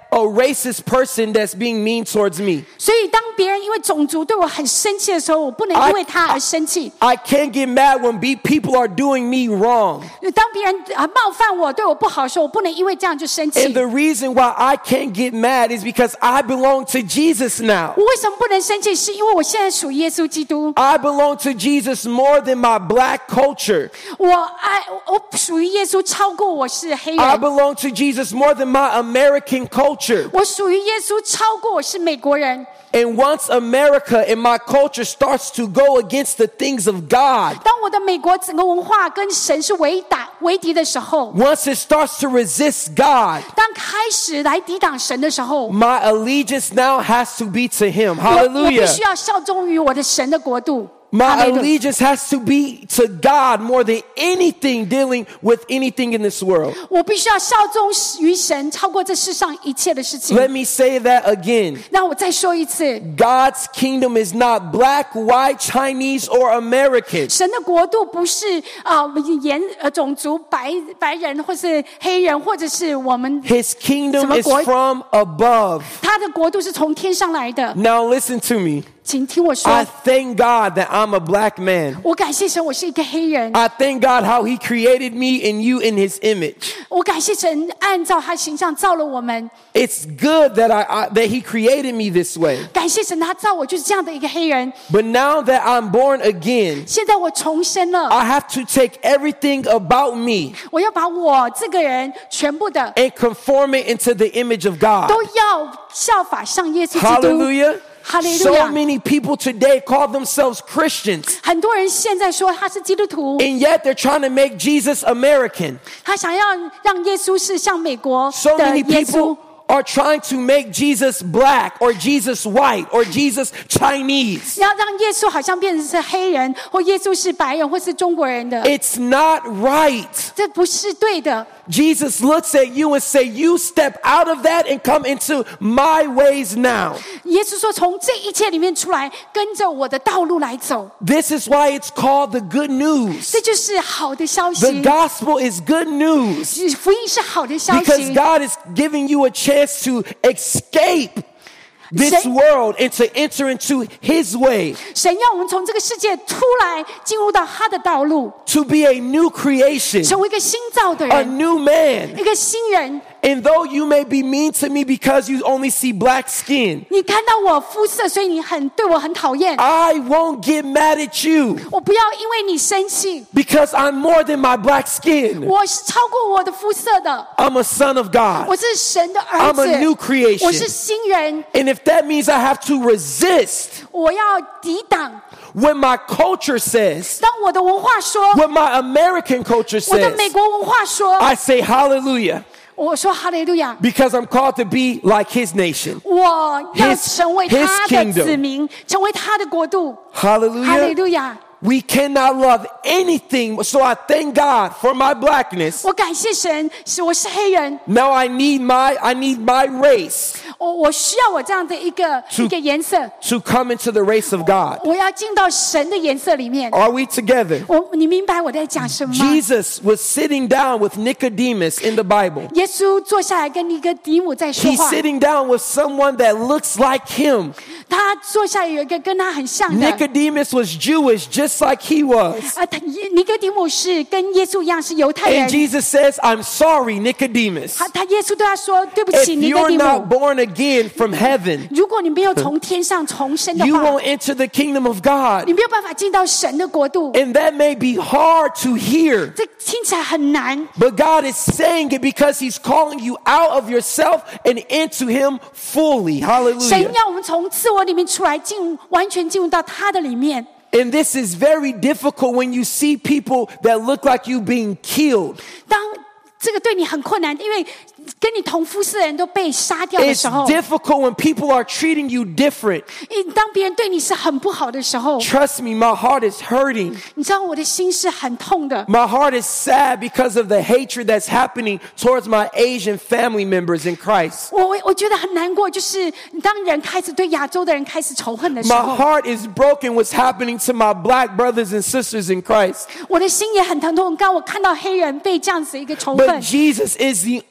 a racist person that's being mean towards me. 所以当别人因为种族对我很生气的时候，我不能因为他而生气。 I can't get mad when be, people are doing me wrong. 当别人啊冒犯我、对我不好的时候，我不能因为这样就生气。 And the reason why I can't get mad is because I belong to Jesus now. 我为什么不能生气？是因为我现在属耶稣基督。 I belong to Jesus more than my black culture. 我爱我属于耶稣，超过我是黑 I 人。 belong to Jesus more than my American culture. 我属于耶稣，超过我是美国人。 And once America and my culture starts to go against the things of God, 当我的美国整个文化跟神是为打为敌的时候， once it starts to resist God, 当开始来抵挡神的时候， my allegiance now has to be to Him. 我我必 Hallelujah. 须要效忠于我的神的国度。 My 哈利路亚 allegiance has to be to God more than anything dealing with anything in this world. 我必须要效忠于神，超过这世上一切的事情。 Let me say that again. 那我再说一次， God's kingdom is not black, white, Chinese, or American. 神的国度不是啊、呃、颜呃种族白白人或是黑人，或者是我们 His kingdom 什么 is 国？ from above. 他的国度是从天上来的。 Now listen to me. 请听我说， I thank God that I'm a black man. 我感谢神，我是一个黑人。 I thank God how He created me and you in His image. 我感谢神，按照他形象造了我们。 It's good that I, I that He created me this way. 感谢神，他造我就是这样的一个黑人。 But now that I'm born again, 现在我重生了， I have to take everything about me 我要把我这个人全部的 and conform it into the image of God. 都要效法像耶稣基督。 Hallelujah. 哈利路 So 亚！ many people today call themselves Christians, 很多人现在说他是基督徒， and yet they're trying to make Jesus American. 他想要让耶稣是像美国 So 的 many 耶稣 people。are trying to make Jesus black or Jesus white or Jesus Chinese. 要让耶稣好像变成是黑人，或耶稣是白人，或是中国人的， It's not right. 这不是对的。 Jesus looks at you and say, you step out of that and come into my ways now. 耶稣说：“从这一切里面出来，跟着我的道路来走。 This is why it's called the good ” news. 这就是好的消 The 息。 gospel is good news 福音是好的消 because 息， God is giving you a chance to escape this Say- world and to enter into His way, 神要我们从这个世界出来，进入到他的道路， to be a new creation, 成为一个新造的 a 人， new man. 一个新人。 And though you may be mean to me because you only see black skin, 你看到我肤色，所以你很对我很讨厌。 I won't get mad at you 我不要因为你生气， because I'm more than my black skin. 我是超过我的肤色的， I'm a son of God. 我是神的儿 I'm a new 子， creation. 我是新人， And if that means I have to resist 我要抵挡。 when my culture says, 当我的文化说， when my American culture 我的 says, 美国文化说， I say hallelujah 我说哈利路亚， because I'm called to be like His nation. 我要 His- 成为 his 他的 kingdom. 子民，成为他的国度。 Hallelujah. 哈利路亚！ We cannot love anything. So I thank God for my blackness. 我感谢神，是我是黑人， Now I need my I need my race 我我需要我这样的一个一个颜色， to come into the race of God. 我要进到神的颜色里面。 Are we together? 我你明白我在讲什么吗？ Jesus was sitting down with Nicodemus in the Bible. 耶稣坐下来跟尼哥底母在说 He's 话， sitting down with someone that looks like him. 他坐下来有一个跟他很像的。 Nicodemus was Jewish just like he was. 啊，他尼哥底母是跟耶稣一样是犹太 And 人。 Jesus says, I'm sorry, Nicodemus. 他他耶稣对他说：“对不 If 起，尼哥 you're 底 not 母， born again from heaven, 如果你没有从天上重生的 you 话， won't enter the kingdom of God. 你没有办法进到神的国度。 And that may be hard to hear. 这听起来很难， But God is saying it because He's calling you out of yourself and into Him fully. 神 Hallelujah. 要我们从自我里面出来，进完全进入到他的里面。 And this is very difficult when you see people that look like you being killed. 当这个对你很困难，因为跟你同肤色的人都被杀掉的 It's 时候， difficult when people are treating you different. 当别人对你是很不好的时候， Trust me, my heart is hurting. 你知道我的心是很痛的。 My heart is sad because of the hatred that's happening towards my Asian family members in Christ. 我我我觉得很难过，就是当人开始对亚洲的人开始仇恨的时 My 候， heart is broken what's happening to my black brothers and sisters in Christ. 我的心也很疼痛。刚我看到黑人被这样子一个仇 But 恨， Jesus is the only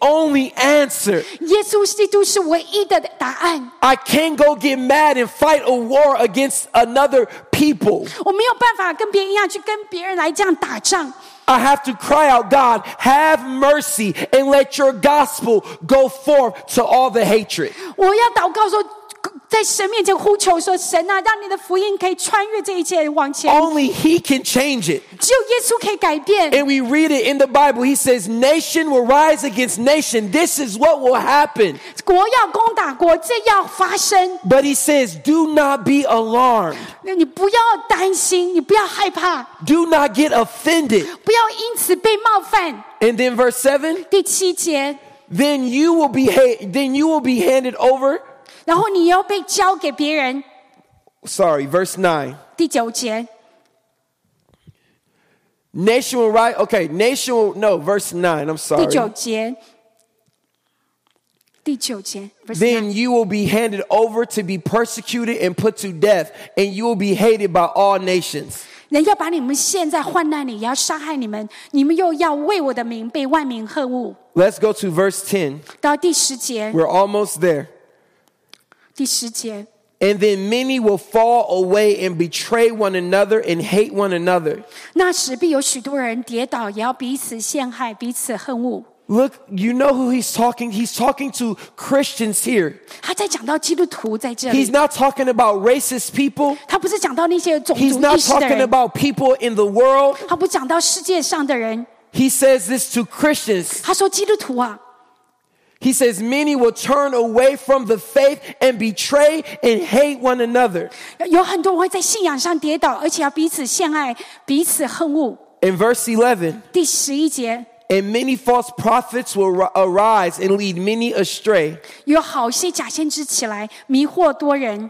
only answer. 耶稣基督是唯一的答案。 I can't go get mad and fight a war against another people. 我没有办法跟别人一样去跟别人来这样打仗。 I have to cry out, God, have mercy and let your gospel go forth to all the hatred. 我要祷告说，在神面前呼求说，神啊，让你的福音可以穿越这一切往前。 Only he can change it. 只有耶稣可以改变。 And we read it in the Bible. He says, nation will rise against nation. This is what will happen. 国要攻打国，这要发生。 But he says, do not be alarmed. 你不要担心，你不要害怕， Do not get offended. 不要因此被冒犯。 And then verse seven, 第七节， then you will be ha- then you will be handed over. 然后你要被交给别人。 Sorry, verse nine. 第九节， Nation will rise. Okay, nation will no, verse nine. I'm 第九 sorry. 节，第九节 verse Then nine you will be handed over to be persecuted and put to death, and you will be hated by all nations. 人要把你们陷在患难里，也要杀害你们，你们又要为我的名被万民恨恶。 Let's go to verse ten. 到第十节， We're almost there. 第十节， And then many will fall away and betray one another and hate one another. 那时必有许多人跌倒，也要彼此陷害，彼此恨恶。 Look, you know who he's talking? He's talking to Christians here. 他在讲到基督徒在这 He's 里， not talking about racist people. 他不是讲到那些种 He's 族 not 意识的 talking 人， about people in the world. 他不讲到世界上的人。 He says this to Christians. 他说基督徒啊， He says many will turn away from the faith and betray and hate one another. 有很多人会在信仰上跌倒，而且要彼此陷害，彼此恨恶。 In verse eleven, 第十一节， and many false prophets will ri- arise and lead many astray. 有好些假先知起来，迷惑多人。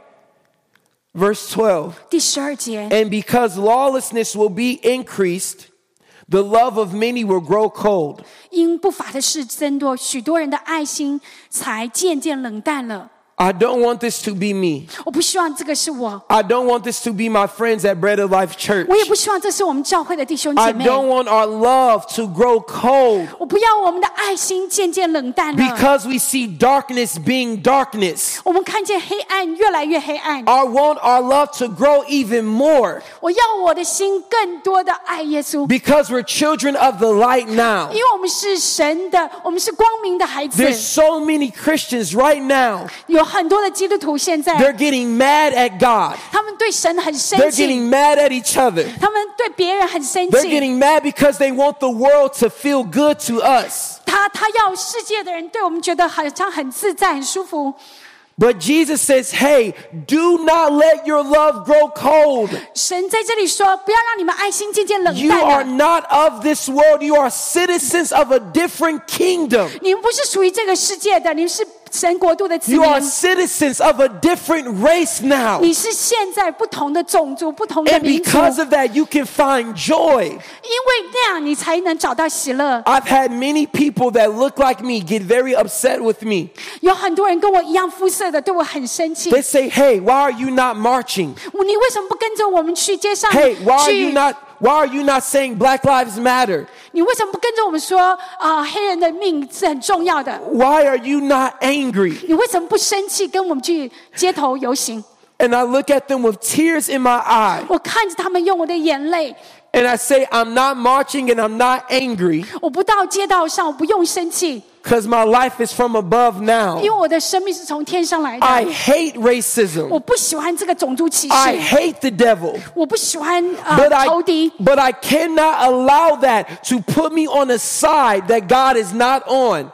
Verse twelve, 第十二节， and because lawlessness will be increased, the love of many will grow cold. 因不法的事增多，许多人的爱心才渐渐冷淡了。 I don't want this to be me. 我不希望这个是我， I don't want this to be my friends at Bread of Life Church. 我也不希望这是我们教会的弟兄姐 I 妹。 don't want our love to grow cold 我不要我们的爱心渐渐冷淡了。 because we see darkness being darkness. 我们看见黑暗越来越黑暗。 I want our love to grow even more 我要我的心更多的爱耶稣， because we're children of the light now. 因为我们是神的，我们是光明的孩子。 There's so many Christians right now. 有很多的基督徒现在， They're getting mad at God. 他们对神很生 They're 气， getting mad at each other. 他们对别人很生 They're 气。 getting mad because they want the world to feel good to us. 他他要世界的人对我们觉得好像很自在、很舒服。 But Jesus says, hey, do not let your love grow cold. 神在这里说，不要让你们爱心渐渐冷 You 淡 are 了。 not of this world. You are citizens of a different kingdom. 你们不是属于这个世界的，你们是神国度的子 You 民。 are citizens of a different race now. 你是现在不同的种族、不同的 And 民族， because of that, you can find joy. 因为那样你才能找到喜乐。 I've had many people that look like me get very upset with me. 有很多人跟我一样肤色的，对我很生气。 They say, hey, why are you not marching? 你为什么不跟着我们去街上 Hey, why are you 去？ not why are you not saying Black Lives Matter? 你为什么不跟着我们说啊、黑人的命是很重要的？ Why are you not angry? 你为什么不生气，跟我们去街头游行？ And I look at them with tears in my eye. 我看着他们用我的眼泪， And I say, I'm not marching and I'm not angry 我不到街道上，我不用生气， because my life is from above now. 因为我的生命是从天上来的。 I hate 我 racism. 不喜欢这个种族歧 I 视， hate the devil. 我不喜欢呃 But I, 仇敌。 but I cannot allow that to put me on a side that God is not on.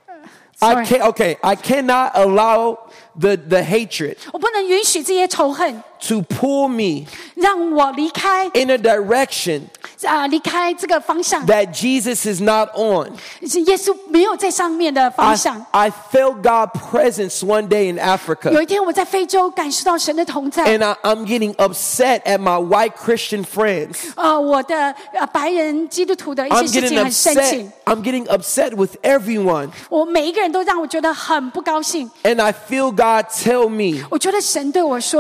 I Sorry. can't, okay, I cannot allow the, the hatred 我不能允许这些仇恨 to pull me 让我离开 in a direction 啊、离开这个方向， that Jesus is not on. 是耶稣没有在上面的方 I, 向。 I felt God's presence one day in 有 Africa. 一天我在非洲感受到神的同在， And I, I'm getting upset at my white Christian friends. 呃，我的呃白人基督徒的一 I'm 些事 getting 情很生 upset. 气， I'm getting upset with everyone. 我每一个人都让我觉得很不高兴。 And I feel God tell me, 我觉得神对我说，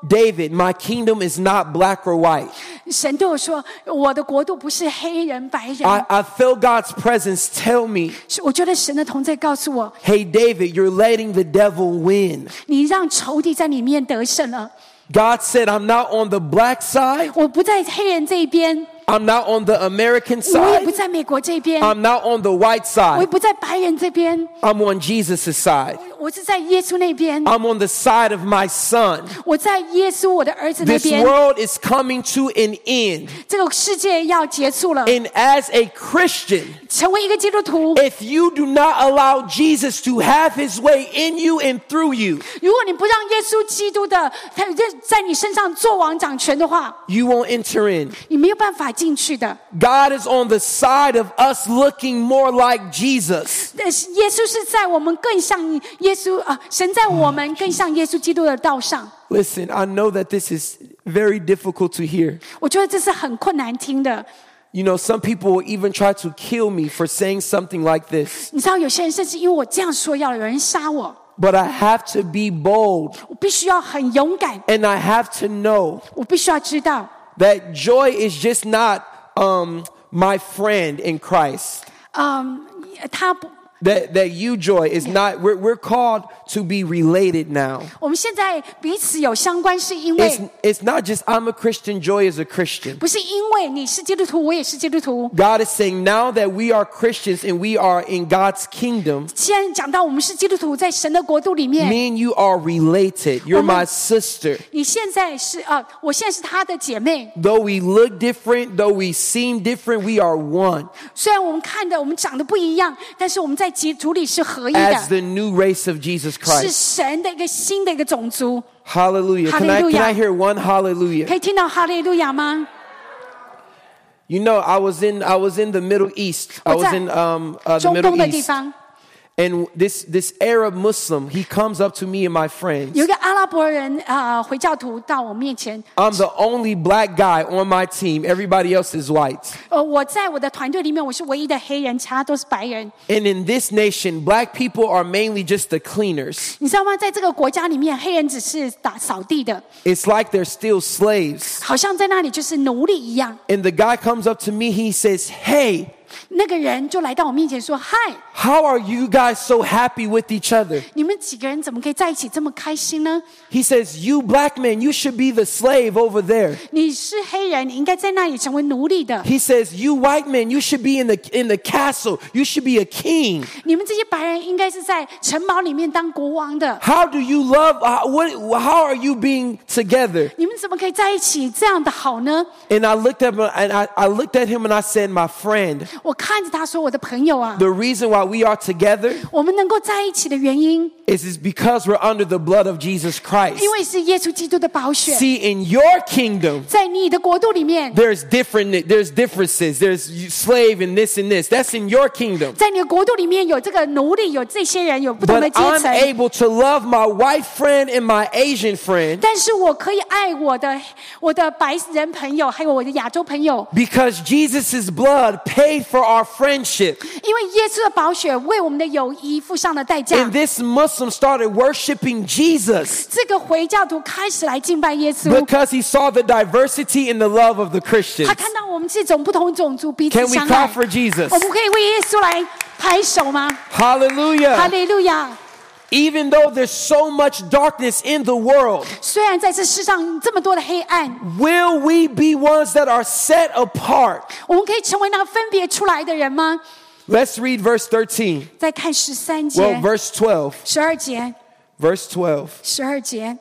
David, my kingdom is not black or white. 神对我说，我的国度不是黑人白人。 I, I feel God's presence tell me, 我觉得神的同在告诉我， hey, David, you're letting the devil win. 你让仇敌在里面得胜了。 God said, I'm not on the black side. 我不在黑人这一边， I'm not on the American 我也不 side. 在美国这边， I'm not on the white 我也 side. 不在白人这边， I'm on Jesus' side. 我是在耶稣那边， I'm on the side of my son. 我在耶稣我的儿子那 This 边。 world is coming to an end. 这个世界要结束了， And as a Christian, 成为一个基督徒。 if you do not allow Jesus to have his way in you and through you, 如果你不让耶稣基督的他在你身上做王掌权的话， you won't enter in. 你没有办法进去的。 God is on the side of us looking more like Jesus. 但是耶稣是在我们更像耶稣啊，神在我们更像耶稣基督的道上。 Listen, I know that this is very difficult to hear. 我觉得这是很困难听的。 You know, some people will even try to kill me for saying something like this. 你知道，有些人甚至因为我这样说，要有人杀我。 But I have to be bold. 我必须要很勇敢， And I have to know 我必须要知道， that joy is just not um, my friend in Christ. 嗯，他不。 That, that you joy is not, we're, we're called to be related now. 我们现在彼此有相关，是因为 It's, it's not just I'm a Christian, joy is a Christian. 不是因为你是基督徒，我也是基督徒。 God is saying now that we are Christians and we are in God's kingdom, 既然讲到我们是基督徒，在神的国度里面， me and you are related. You're my sister. 你现在是啊，我现在是他的姐妹。 Though we look different, though we seem different, we are one 虽然我们看的我们长得不一样，但是我们在基督里是合一 as 的， the new race of Jesus 是 Christ. 神的一个新的一个种族。 Hallelujah. Can I, can Hallelujah. I hear one hallelujah? 可以听到哈利路亚吗？ You know, I was in I was in the Middle East. I was in um, uh, the 中 Middle 东的地 East. 方 And this, this Arab Muslim, he comes up to me and my friends. 有一个阿拉伯人啊、呃回教徒到我面前， I'm the only black guy on my team. Everybody else is white. 呃，我在我的团队里面我是唯一的黑人，其他都是白人。 And in this nation, black people are mainly just the cleaners. 你知道吗？在这个国家里面，黑人只是打扫地的， It's like they're still slaves. 好像在那里就是奴隶一样。 And the guy comes up to me, he says, hey, 那个人就来到我面前说：“嗨， how are you guys so happy with each other? 你们几个人怎么可以在一起这么开心呢？ He says, you black men, you should be the slave over there. 你是黑人，你应该在那里成为奴隶的。 He says, you white men, you should be in the, in the castle. You should be a king. 你们这些白人应该是在城堡里面当国王的。 How do you love, uh, what, how are you being together? 你们怎么可以在一起这样的好呢？ And I looked at him and I, I looked at him and I said, my friend, 我看着他说：“我的朋友啊， the reason why we are together 我们能够在一起的原因， is, is because we're under the blood of Jesus Christ. 因为是耶稣基督的宝血。 See, in your kingdom, 在你的国度里面， there's different, there's differences. There's slave and this and this. That's in your kingdom. 在你的国度里面有这个奴隶，有这些人，有不同的 But 阶 I'm 层。 able to love my white friend and my Asian friend 但是我可以爱我的我的白人朋友，还有我的亚洲朋友， because Jesus' blood paid for our friendship. 因为耶稣的宝血为我们的友谊付上了代价。 And this Muslim started worshiping Jesus 这个回教徒开始来敬拜耶稣， because he saw the diversity and the love of the 他 Christians. 看到我们这种不同种族彼此 Can we 相 clap 爱。 for Jesus? 我们可以为耶稣来拍手吗？ Hallelujah. 哈利路亚！ Even though there's so much darkness in the world, 虽然在这世上这么多的黑暗， will we be ones that are set apart? 我们可以成为那个分别出来的人吗？ Let's read verse thirteen. 再看十三 Well, 节、 verse twelve. 十二节、 Verse twelve. 十二节。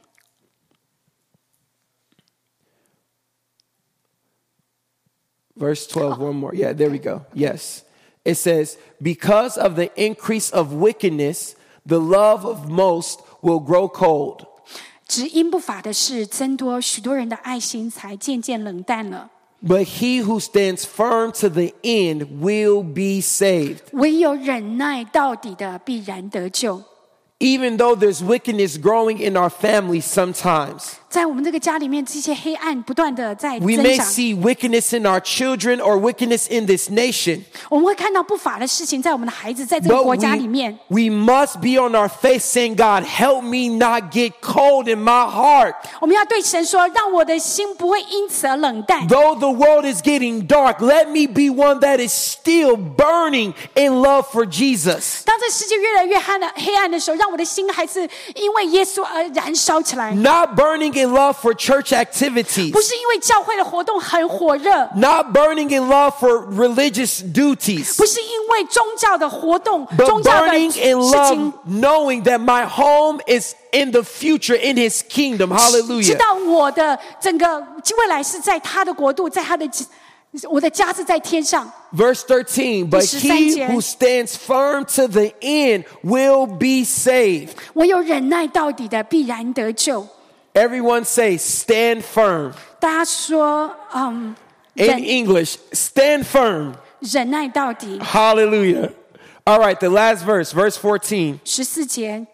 Verse twelve, one more. Yeah, there we go. Yes. It says, because of the increase of wickedness, the love of most will grow cold. 只因不法的事增多，许多人的爱心才渐渐冷淡了。 But he who stands firm to the end will be saved. 唯有忍耐到底的，必然得救。 Even though there's wickedness growing in our families sometimes, 在我们这个家里面，这些黑暗不断的在 We 增 may 长。 see wickedness in our children or wickedness in this nation. 我们会看到不法的事情在我们的孩子，在这个 But 国家里 we, 面。 we must be on our face saying, God, help me not get cold in my heart. 我们要对神说，让我的心不会因此而冷淡。 Though the world is getting dark, let me be one that is still burning in love for Jesus. 当这世界越来越黑的黑暗的时候，让我的心还是因为耶稣而燃烧起来。 Not burning in love for church activities. 不是因为教会的活动很火热， Not burning in love for religious duties. 不是因为宗教的活动、 But 宗教的 burning 事 in 情 love, knowing that my home is in the future in his kingdom. 知 Hallelujah. 道我的整个未来是在他的国度，在他的我的家是在天上。 Verse thirteen, but he who stands firm to the end will be saved. 我有忍耐到底的，必然得救。 Everyone say, stand firm. 大家说，嗯， In 忍 English, stand firm. 忍耐到底。 Hallelujah. All right, the last verse, verse fourteen. 十四节，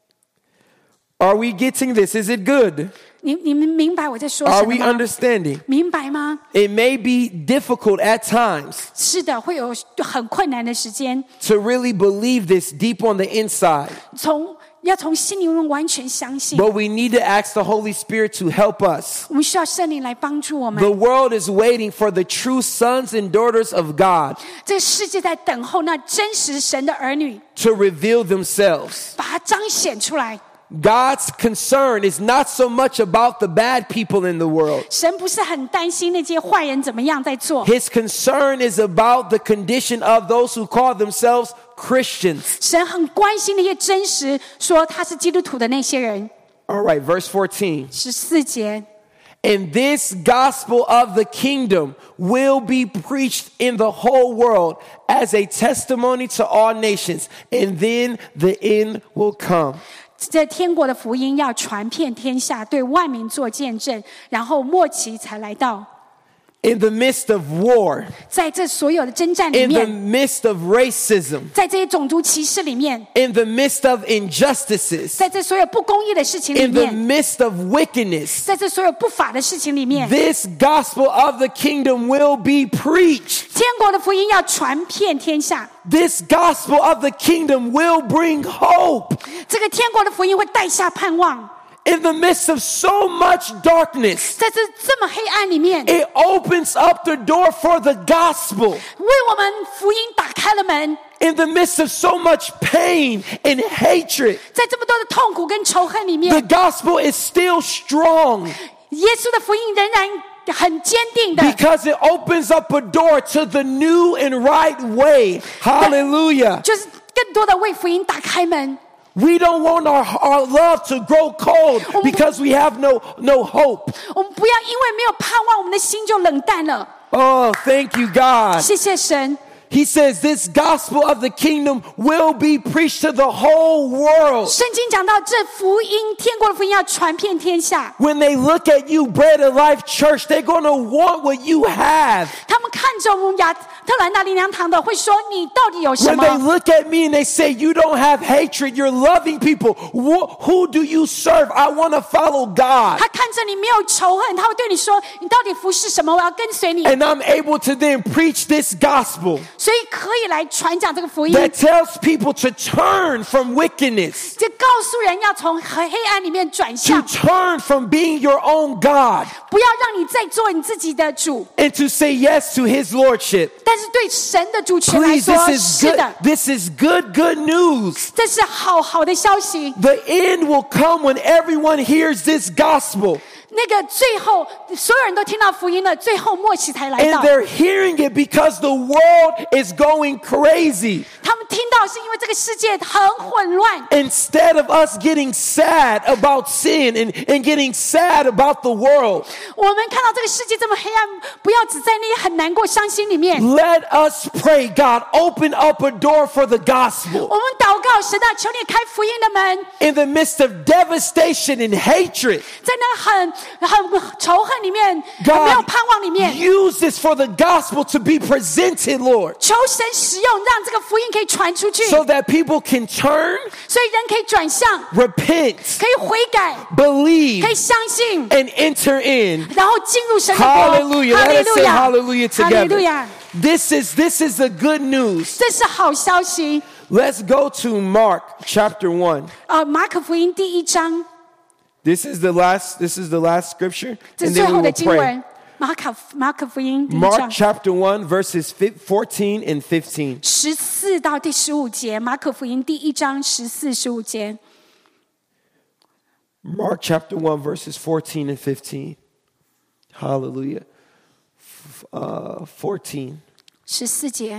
Are we getting this? Is it good? 你你们明白我在说 Are 什么 we 吗？ understanding? 明白吗？ It may be difficult at times 是的，会有很困难的时间， to really believe this deep on the inside. 从要从心里面完全相信。 But we need to ask the Holy Spirit to help us. 我们需要圣灵来帮助我们。 The world is waiting for the true sons and daughters of God 这个世界在等候那真实神的儿女， to reveal themselves. 把它彰显出来。 God's concern is not so much about the bad people in the world. 神不是很担心那些坏人怎么样在做， His concern is about the condition of those who call themselves Christians. 神很关心那些真实说他是基督徒的那些人。 All right, verse fourteen. 十四节， And this gospel of the kingdom will be preached in the whole world as a testimony to all nations, and then the end will come. 这天国的福音要传遍天下，对万民做见证，然后末期才来到。 In the midst of war, 在这所有的征战里 in the 面， midst of racism, 在这些种族歧视里面， in the midst of injustices, 在这所有不公义的事情里 in the 面， midst of wickedness, 在这所有不法的事情里面， this gospel of the kingdom will be preached. 天国的福音要传遍天下。 This gospel of the kingdom will bring hope. 这个天国的福音会带下盼望。 In the midst of so much darkness, 在这这么黑暗里面， it opens up the door for the gospel. 为我们福音打开了门。 In the midst of so much pain and hatred, 在这么多的痛苦跟仇恨里 the 面， gospel is still strong 耶稣的福音仍然很坚定的， because it opens up a door to the new and right way. Hallelujah. 就是更多的为福音打开门。 We don't want our, our love to grow cold because we have no, no hope. 我们不要因为没有盼望，我们的心就冷淡了。 Oh, thank you, God. 谢谢神。 He says this gospel of the kingdom will be preached to the whole world. 圣经讲到这福音，天国的福音要传遍天下。 When they look at you, Bread of Life Church, they're going to want what you have. 他们看着我们亚特兰大灵粮堂的，会说你到底有什 When 么？ they look at me and they say, you don't have hatred, you're loving people. Wh- who do you serve? I want to follow God. 他看着你没有仇恨，他会对你说：“你到底服侍什么？我要跟随你。” And I'm able to then preach this gospel 所以可以来传讲这个福音， that tells people to turn from wickedness, 就告诉人要从黑暗里面转 to 向， turn from being your own God, 不要让你再做你自己的主， and to say yes to his lordship. 但是对神的主权来 Please, 说 this is 是 good. 的， This is good, good news. 这是好好的消息。 The end will come when everyone hears this gospel. 那个最后所有人都听到福音了，最后末期才来 And 到。 they're hearing it because the world is going crazy. 他们听到是因为这个世界很混乱。 Instead of us getting sad about sin and, and getting sad about the world, 我们看到这个世界这么黑暗，不要只在那些很难过、伤心里面。 let us pray, God, open up a door for the gospel. 我们祷告告神啊，求你开福音的门。 In the midst of devastation and hatred, 在那很很仇恨里面， God 没有盼望里面， use this for the gospel to be presented, Lord, 求神使用，让这个福音可以传出去， so that people can turn, 所以人可以转向， repent, 可以悔改， believe, 可以相信， and enter in. 然后进入神的国。 Hallelujah. 哈 Let 利 us 路 say 亚， hallelujah 哈利路 together. 亚， This is this is the good news. 这是好消息。 Let's go to Mark chapter one. 呃，马可福音第一章， This is the last this is the last scripture, 这是 and 最 then 后 we 的 will 经 pray. 文。马可马可福音第一 Mark 章 chapter one verses fourteen and fifteen. 十四到第十五节，马可福音第一章十四、十五节。 Mark chapter one verses fourteen and fifteen. Hallelujah. F- Uh, fourteen. 十四节，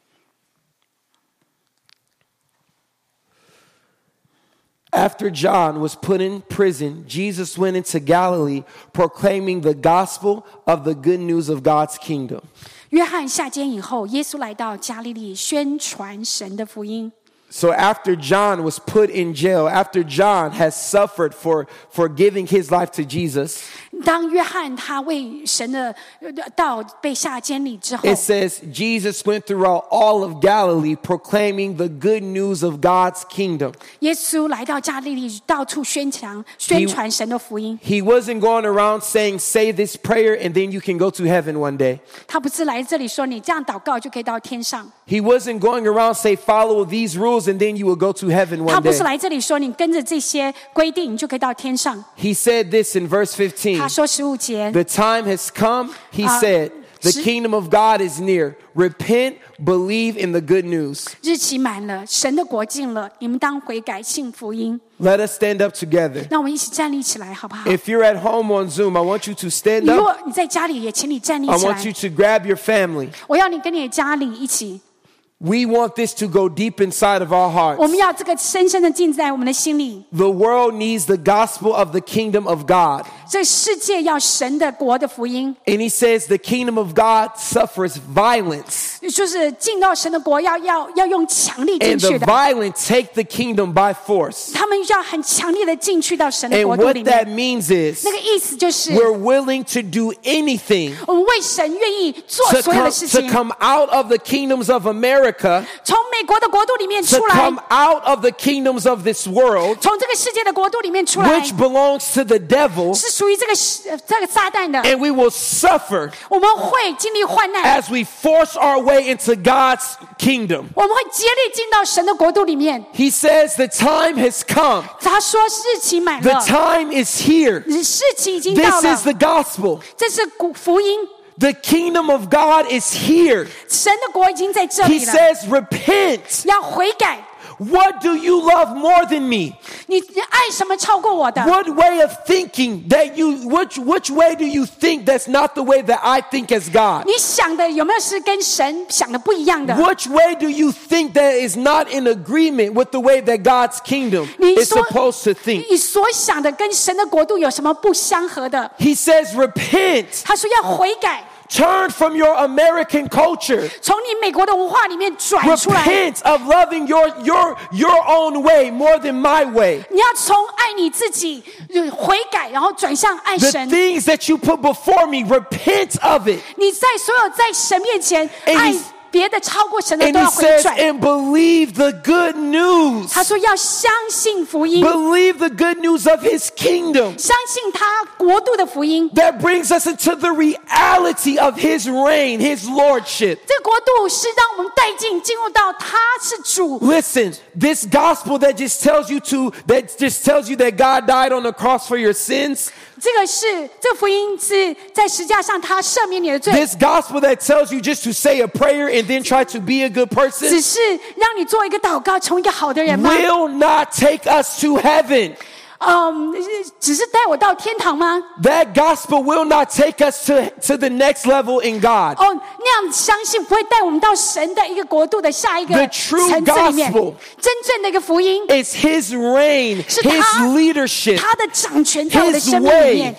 After John was put in prison, Jesus went into Galilee proclaiming the gospel of the good news of God's kingdom. 约翰下监以后，耶稣来到加利利，宣传神的福音。 So after John was put in jail, after John has suffered for, for giving his life to Jesus, 当约翰他为神的呃道被下监里之后， it says Jesus went throughout all of Galilee proclaiming the good news of God's kingdom. 耶稣来到加利利，到处宣传宣传神的福音。 He wasn't going around saying, say this prayer and then you can go to heaven one day. 他不是来这里说你这样祷告就可以到天上， He wasn't going around say, follow these rules and then you will go to heaven 他 one 不是 day. 来这里说你跟着这些规定你就可以到天上。 He said this in verse fifteen. 他说十五节， The time has come, he Uh, said, the sh- kingdom of God is near. Repent, believe in the good news. 日期满了，神的国近了，你们当悔改信福音。 Let us stand up together. 让我们一起站立起来，好不好？ If you're at home on Zoom, I want you to stand 如 up. 果你在家里，也请你站立 I 起 want 来 you。to grab your family. 我要你跟你的家里一起， We want this to go deep inside of our 我们 hearts. 要这个深深的进在我们的心里。 The world needs the gospel of the kingdom of God. 这世界要神的国的福音， And he says the kingdom of God suffers violence. 就是进到神的国要要要用强力进 And the 去的， violent take the kingdom by force. 他们要很强烈的进去到神的 And 国度 what 里 that 面。 means is 那个意思就是， we're willing to do anything 我们为神愿意做 to 所有 come, 的事 to 情， come out of the kingdoms of America, 从美国的国度里面 to 出来， come out of the kingdoms of this world, 从这个世界的国度里面出来， which belongs to the devil, 是属于这个世呃这个撒旦的。 and we will suffer 我们会经历患难， as we force our way into God's kingdom. 我们会竭力进到神的国度里面。 He says the time has come. 他说日期满 The 了， time is here. 日期已经到 This 了 is，the gospel. 这是福音， The kingdom of God is here. 神的国已经在这 He 里了， says, repent. 要悔改。 What do you love more than me? 你爱什么超过我的？ What way of thinking that you, which, which way do you think that's not the way that I think as God? 你想的有没有是跟神想的不一样的？ Which way do you think that is not in agreement with the way that God's kingdom 你 is 所 supposed to think? 你所想的跟神的国度有什么不相合的？ He says, repent. 他说要悔改， Turn from your American culture. 从你美国的文化里面转出来。 Repent of loving your, your, your own way more than my way. 你要从爱你自己呃悔改，然后转向爱 The 神。 things that you put before me, repent of it. 你在所有在神面前 And 爱 he- 别的超过神的 And 都 he 要回 says, 转。 and believe the good news. 他说要相信福音， Believe the good news of his kingdom 相信他国度的福音。 that brings us into the reality of his reign, his lordship. 这个国度是让我们带进进入到他是主。 Listen, this gospel that just tells you to, that just tells you that God died on the cross for your sins, 这个是这个福音是在十字架上他赦免你的罪， this gospel that tells you just to say a prayer and then try to be a good 只 person, 是让你做一个祷告，成为一个好的人吗？ will not take us to heaven. 嗯，只是带我到天堂吗？ That gospel will not take us to, to the next level in God. 哦，那样相信不会带我们到神的一个国度的下一个 The true 层次里面 gospel。 真正的一个福音 It's his reign, 是 his 他 leadership, 他的掌权在我的 His 生命里面 way， 他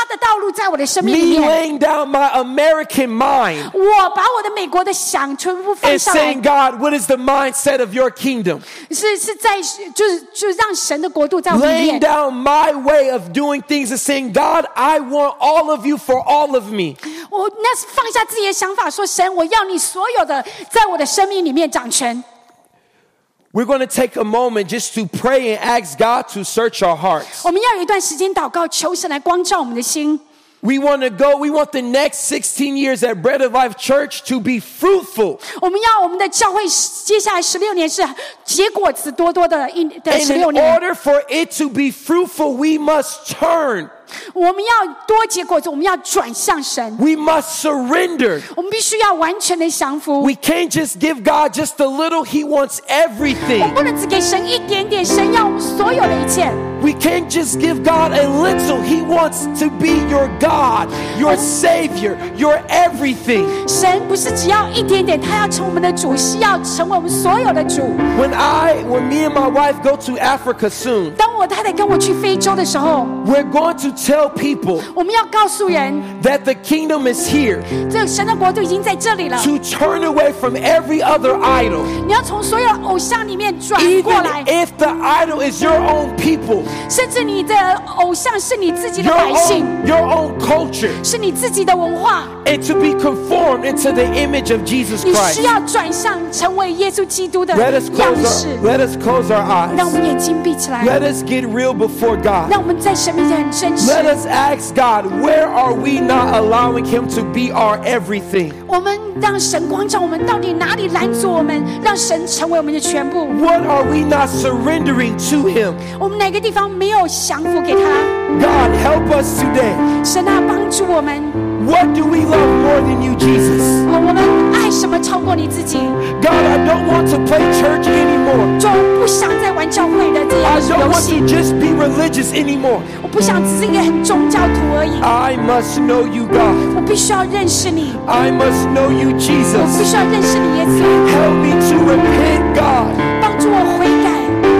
的道路在我的生命里 Me 面。 laying down my American mind 我把我的美国的想全部放 and 下来 saying, God, what is the mindset of your kingdom? 是是在就是就是让神的国度在我里 Laying 面。 down my way of doing things and saying, God, I want all of you for all of me. 我那是放下自己的想法，说神，我要你所有的在我的生命里面掌权。 We're going to take a moment just to pray and ask God to search our hearts. 我们要有一段时间祷告，求神来光照我们的心。 We want to go, we want the next sixteen years at Bread of Life Church to be fruitful. 我们要我们的教会接下来十六年是结果子多多的一的 And 十 in 六年。 order for it to be fruitful, we must turn. 我们要多结果子，我们要转向神， We must surrender. 我们必须要完全的降服。 We can't just give God just a little. He wants 我 everything. 不能只给神一点点，神要我们所有的一切。 We can't just give God a little. He wants to be your God, your Savior, your everything. 神不是只要一点点，他要成为我们的主，是要成为我们所有的主。 When I, when me and my wife go to Africa soon, 当我太太跟我去非洲的时候， we're going to tell people 我们要告诉人， that the kingdom is here. 这个神的国度已经在这里了。 To turn away from every other idol. 你要从所有的偶像里面转过 Even 来， if the idol is your own people, 甚至你的偶像是你自己的 your 百姓， own, your own culture, 是你自己的文化， and to be conformed into the image of Jesus 你 Christ. 需要转向成为耶稣基督的 Let us 样 close 式。 our, let us close our 让我 eyes. 们眼睛闭起来， Let us get real before God. 让我们在神面前很真实。 Let us ask God, where are we not allowing Him to be our everything? 我们让神光照我们，到底哪里拦阻我们，让神成为我们的全部？ What are we not surrendering to Him? 我们哪个地方没有降服给他？ God, help us today. 神啊，帮助我们。 What do we love more than you, Jesus? 我我们爱什么超过你自己？ God, I don't want to play church anymore. 就不想再玩教会的这 I 些 don't 游 want 戏 to，just be religious anymore. 我不想只是一个很宗教徒而已。 I must know you, God. 我必须要认识你， I must know you, 我必 Jesus. 须要认识你，耶稣， Help me to repent, God. 帮助我悔改。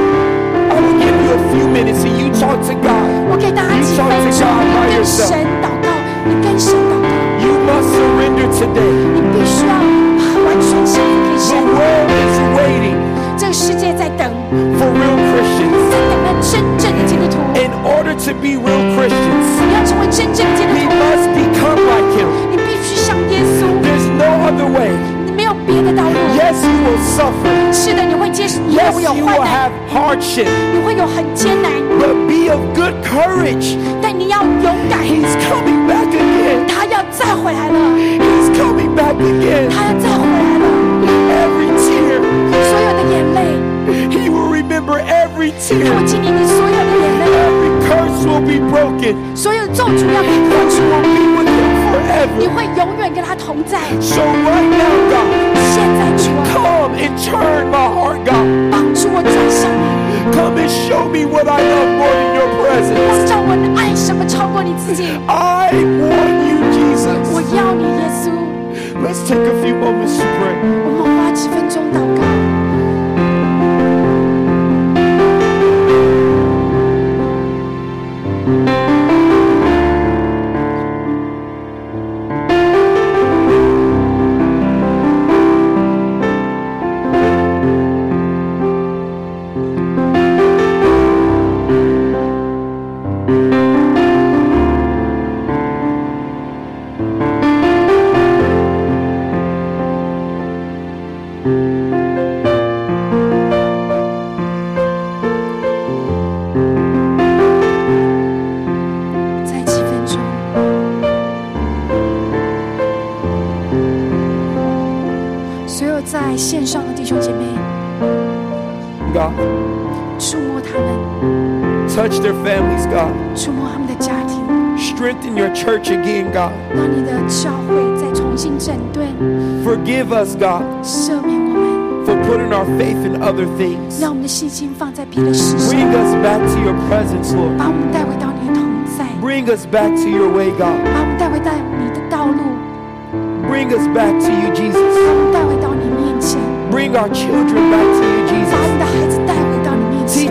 I will give you a few minutes and you talk to God. 我给大家 You 几 talk 分 to 钟， God 你 by 跟神 yourself. 祷告，你跟神祷告， You must surrender today. 你必须要完全降服给 The 神。 world is waiting 这个世界在等， for real Christians. 在等那真正的基督徒。 In order to be real Christians, 你要成为真正的基督 we 徒， must become like Him. 你必须像耶稣， There's no other way. 你没有别的道路。 Yes, you will suffer. 是的，你会接，你 Yes, 会有 you 患 will 难， have hardship. 你会有很艰难， But be of good courage. 但你要勇敢。 He's coming back again. 他要再回来了， He's coming back again. 他要再回来了。 Every tear, 所有的眼泪， He will remember every 他 tear. 会纪念你所有的眼泪， Every curse will be broken. 所有的咒诅要被破 You 除， will be with Him 你 forever. 会永远跟他同在。 So right now, God, 现在主啊， come and turn my heart, God. 帮助我转向你， Come and show me what I love more than your 光 presence. 照我爱什么超过你自己。 I want you, 我 Jesus. 要你，耶稣。 Let's take a few moments to pray. 我们花几分钟祷告。再几分钟。所有在线上的弟兄姐妹， God, 触摸他们， touch their families, God. 触摸他们的家庭， Strengthen your church again, God. 让你的教会再重新整顿， Forgive us, God, 赦免我们， for putting our faith in other things. 让我们的信心放在别的事上， Bring us back to your presence, Lord. 把我们带回到你的同在， Bring us back to your way, God. 把我们带回到你的道路， Bring us back to you, 把 Jesus. 我们带回到你面前， Bring our children back to you, 把我 Jesus. 们的孩子带回到你面前 Teach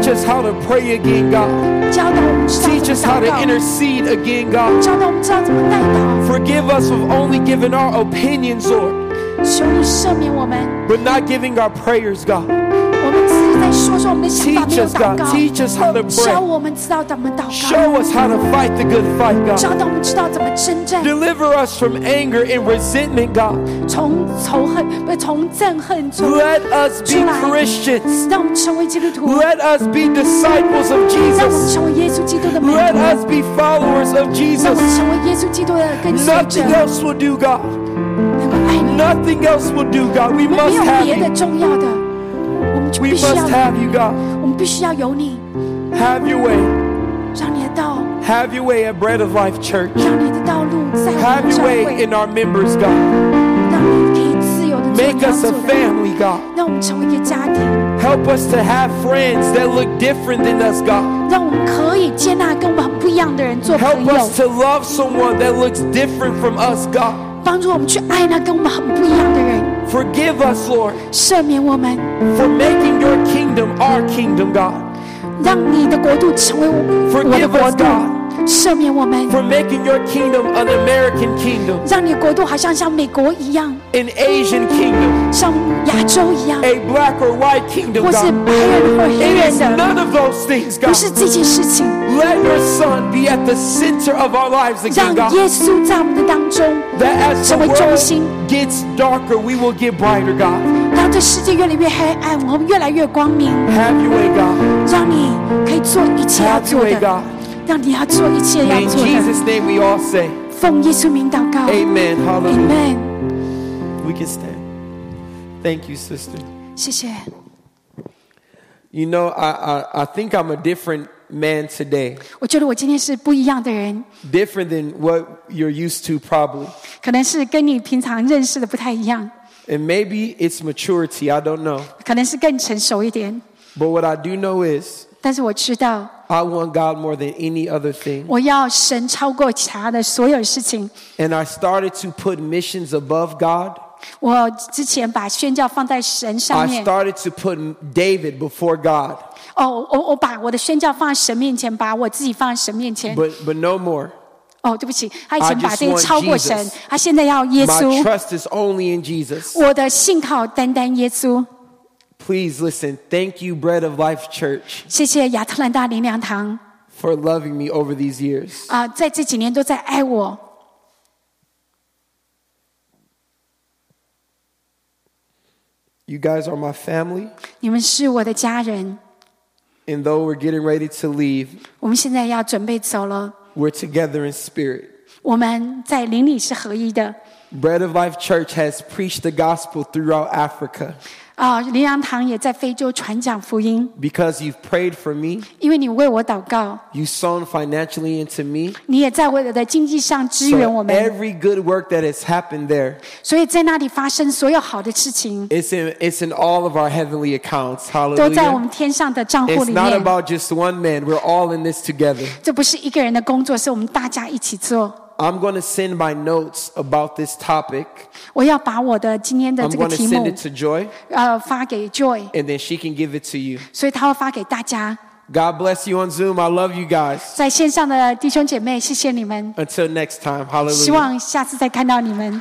Teach us how to pray again, God. 教导我们知道 Teach us 怎 how 么 to 祷告， intercede again, God. 教导我们知道怎么代祷。 Forgive us of only giving our opinions, Lord, 求你赦免我们， but not giving our prayers, God. 我们只是在说说我们的想法， Teach 没有 us, 祷 God. 告。 Teach us how to 教 pray. 我们知道怎么祷告， Show us how to fight the good fight, 教 God. 导我们知道怎么征战， Deliver us from anger and resentment, God. 从仇恨不从憎恨中 Let us be 出来， Christians. 让我们成为基督徒， Let us be disciples of 让我们 Jesus. 成为耶稣基督的门 Let 徒， us be followers of 让我 Jesus. 们成为耶稣基督的跟随者， Nothing else will do, God. 能够爱你。 Nothing else will do, God. We 我们没 must 有 have 别的 you. 重要的，我们就 We 必须 must 要， have you, God. 我们必须要有你， Have your way. 让你的道， Have your way at Bread of Life Church. 让你的道路在我 Have 们 your 教 way 会， in our members, God. 让你可以自由的做 Make 你要 us 做 a 的， family, God. 让我们成为一个家庭， Help us to have friends that look different than us, God. 让我们可以接纳跟我们很不一样的人做朋 Help 友， us to love someone that looks different from us, God. 帮助我们去爱那跟我们很不一样的人， Forgive us, Lord, 赦免我们， for making your kingdom our kingdom, God. 让你的国度成为我我的 Forgive 国 us, 度， God, 赦免我们， for making your kingdom an American kingdom, 让你的国度好像像美国一样， an Asian kingdom, 像亚洲一样， a black or white kingdom, 或是 God. 白人或黑 It 人 is 的， none of those things, 不 God. 是这件事情。 Let your son be at the center of our lives 让 again, God. 耶稣在我们的当中， That as the 成为中心。 world gets darker, we will get brighter, God. 让这世界越来越黑暗，我们越来越光明。 Have your way, God. 让你可以做一切要 Have 做 your way, 的， God. 让你要做一切要 In 做的。 Jesus' name we all say, 奉耶稣名祷告 Amen. Hallelujah. ，Amen。 We can stand. Thank you, sister. 谢谢。 You know, I, I, I think I'm a different man today. 我觉得我今天是不一样的人， Different than what you're used to, probably. 可能是跟你平常认识的不太一样， And maybe it's maturity. I don't know. 可能是更成熟一点。 But what I do know is 但是我知道， I want God more than any other thing. 我要神超过其他的所有事情。 And I started to put missions above God. 我之前把宣教放在神上 I 面。 started to put David before God. 哦，我我把我的宣教放在神面前，把我自己放在神面前。 But, but no more. 哦，对不起，他以前 I 把 just 这些 want 超过神 Jesus.， 他现在要耶 My 稣。 trust is only in Jesus. 我的信靠单单耶稣。 Please listen. Thank you, Bread of Life Church, 谢谢亚特兰大灵粮堂 for loving me over these years. 啊、在这几年都在爱我。 You guys are my family. 你们是我的家人， And though we're getting ready to leave, 我们现在要准备走了。 we're together in spirit. 我们在灵里是合一的。 Bread of Life Church has preached the gospel throughout Africa 啊、灵粮堂也在非洲传讲福音， because you've prayed for me, 因为你为我祷告， you've sown financially into me. 你也在我的经济上支 So 援我们， every good work that has happened there, 所以在那里发生所有好的事情， it's in, it's in all of our heavenly accounts. 都在我 Hallelujah. 们天上的账户 It's 里 not 面。 about just one man. We're all in this together. 这不是一个人的工作，是我们大家一起做。 I'm going to send my notes about this topic. 我要把我的今天的 I'm 这个 going to 题 send 目 it to Joy, 呃发给 Joy， and then she can give it to you. 所以他会发给大家。 God bless you on Zoom. I love you guys. 在线上的弟兄姐妹，谢谢你们， Until next time. 希 Hallelujah. 望下次再看到你们。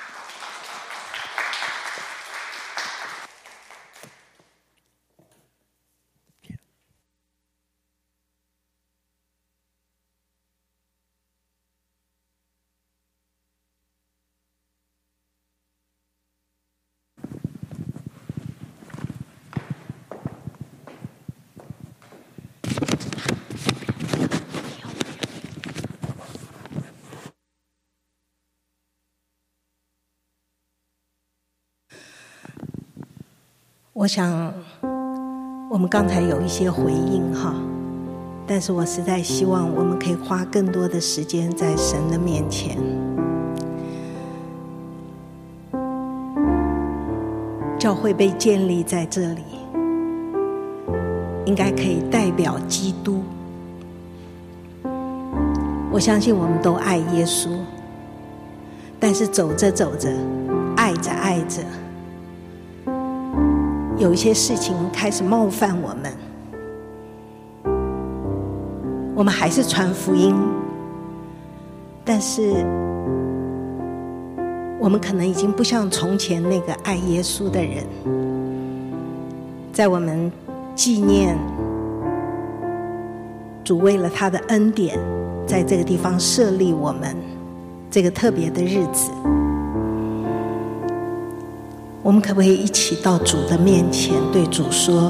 我想我们刚才有一些回应哈，但是我实在希望我们可以花更多的时间在神的面前。教会被建立在这里，应该可以代表基督。我相信我们都爱耶稣，但是走着走着，爱着爱着，有一些事情开始冒犯我们， 我们还是传福音，但是我们可能已经不像从前那个爱耶稣的人。在我们纪念主为了他的恩典，在这个地方设立我们这个特别的日子，我们可不可以一起到主的面前，对主说，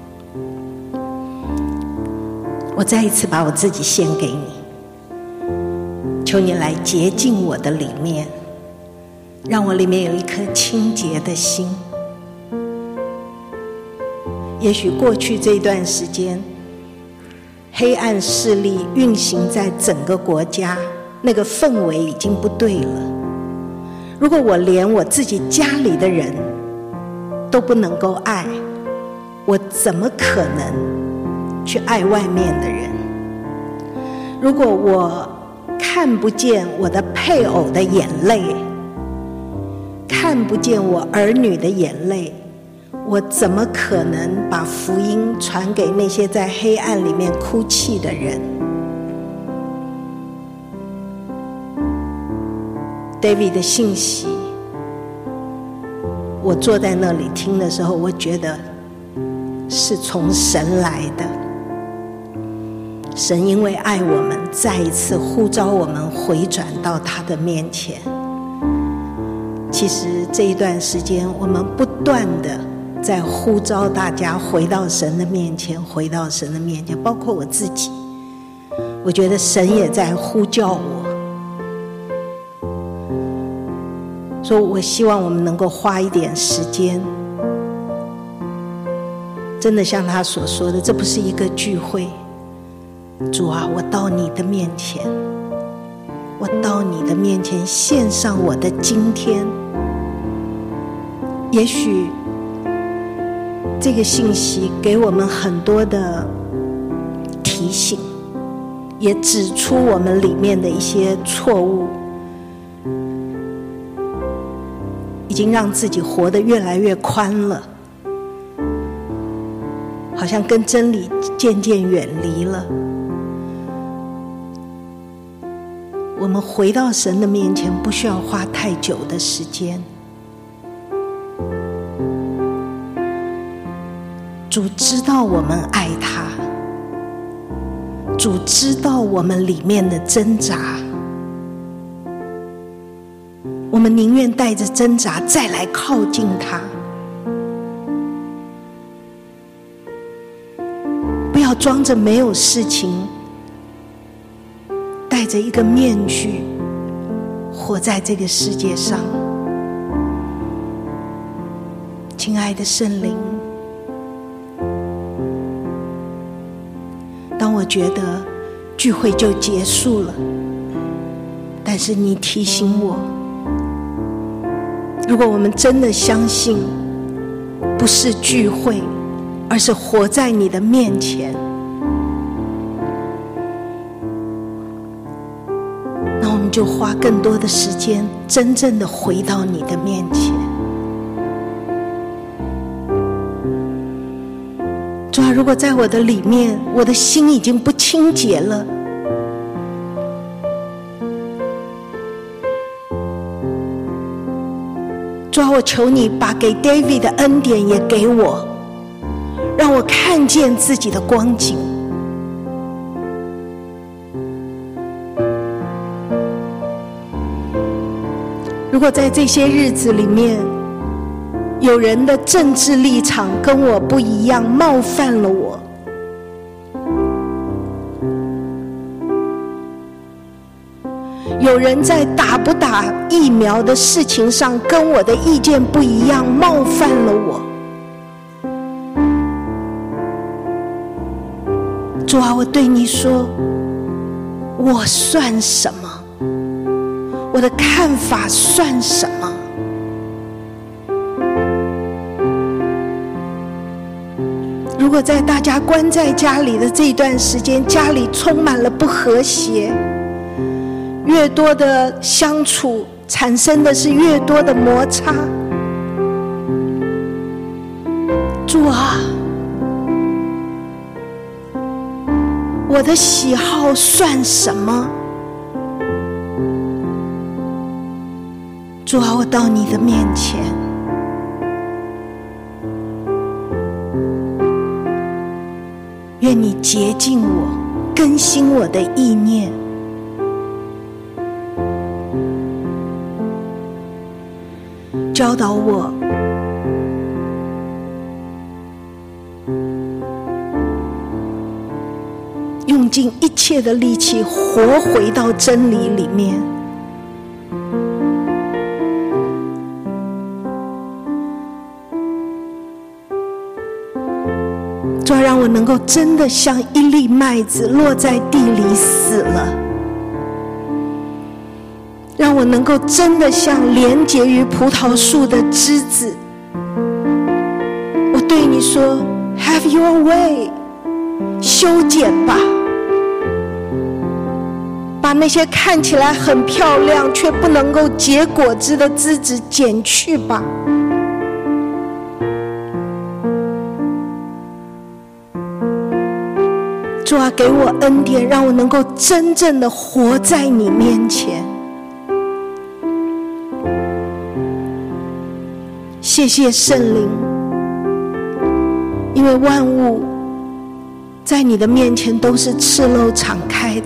我再一次把我自己献给你，求你来洁净我的里面，让我里面有一颗清洁的心。也许过去这一段时间，黑暗势力运行在整个国家，那个氛围已经不对了。如果我连我自己家里的人都不能够爱，我怎么可能去爱外面的人？如果我看不见我的配偶的眼泪，看不见我儿女的眼泪，我怎么可能把福音传给那些在黑暗里面哭泣的人？ David 的信息，我坐在那里听的时候，我觉得是从神来的。神因为爱我们，再一次呼召我们回转到他的面前。其实这一段时间，我们不断的在呼召大家回到神的面前，回到神的面前，包括我自己，我觉得神也在呼叫我。所以我希望我们能够花一点时间，真的像他所说的，这不是一个聚会。主啊，我到你的面前，我到你的面前献上我的今天。也许这个信息给我们很多的提醒，也指出我们里面的一些错误，已经让自己活得越来越宽了，好像跟真理渐渐远离了。我们回到神的面前，不需要花太久的时间。主知道我们爱他，主知道我们里面的挣扎，我们宁愿带着挣扎再来靠近他，不要装着没有事情，带着一个面具活在这个世界上。亲爱的圣灵，当我觉得聚会就结束了，但是你提醒我，如果我们真的相信不是聚会，而是活在你的面前，那我们就花更多的时间真正的回到你的面前。主啊，如果在我的里面，我的心已经不清洁了，主啊，我求你把给 David 的恩典也给我，让我看见自己的光景。如果在这些日子里面，有人的政治立场跟我不一样，冒犯了我，有人在打不打疫苗的事情上跟我的意见不一样，冒犯了我，主啊，我对你说，我算什么？我的看法算什么？如果在大家关在家里的这段时间，家里充满了不和谐，越多的相处产生的是越多的摩擦。主啊， 我的喜好算什么？主啊，我到你的面前，愿你洁净我，更新我的意念，教导我用尽一切的力气活回到真理里面。主要让我能够真的像一粒麦子落在地里死了，让我能够真的像连结于葡萄树的枝子。我对你说 Have your way， 修剪吧，把那些看起来很漂亮却不能够结果子的枝子剪去吧。主啊，给我恩典，让我能够真正的活在你面前。谢谢圣灵，因为万物在你的面前都是赤露敞开的。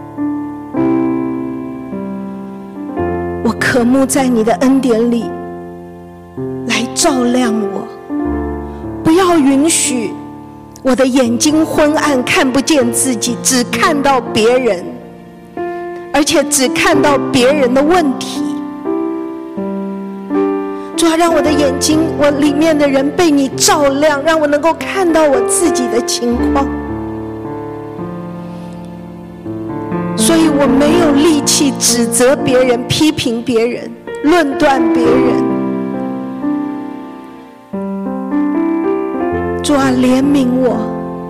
我渴慕在你的恩典里来照亮我，不要允许我的眼睛昏暗，看不见自己，只看到别人，而且只看到别人的问题。主啊，让我的眼睛，我里面的人被你照亮，让我能够看到我自己的情况。所以我没有力气指责别人、批评别人、论断别人。主啊，怜悯我。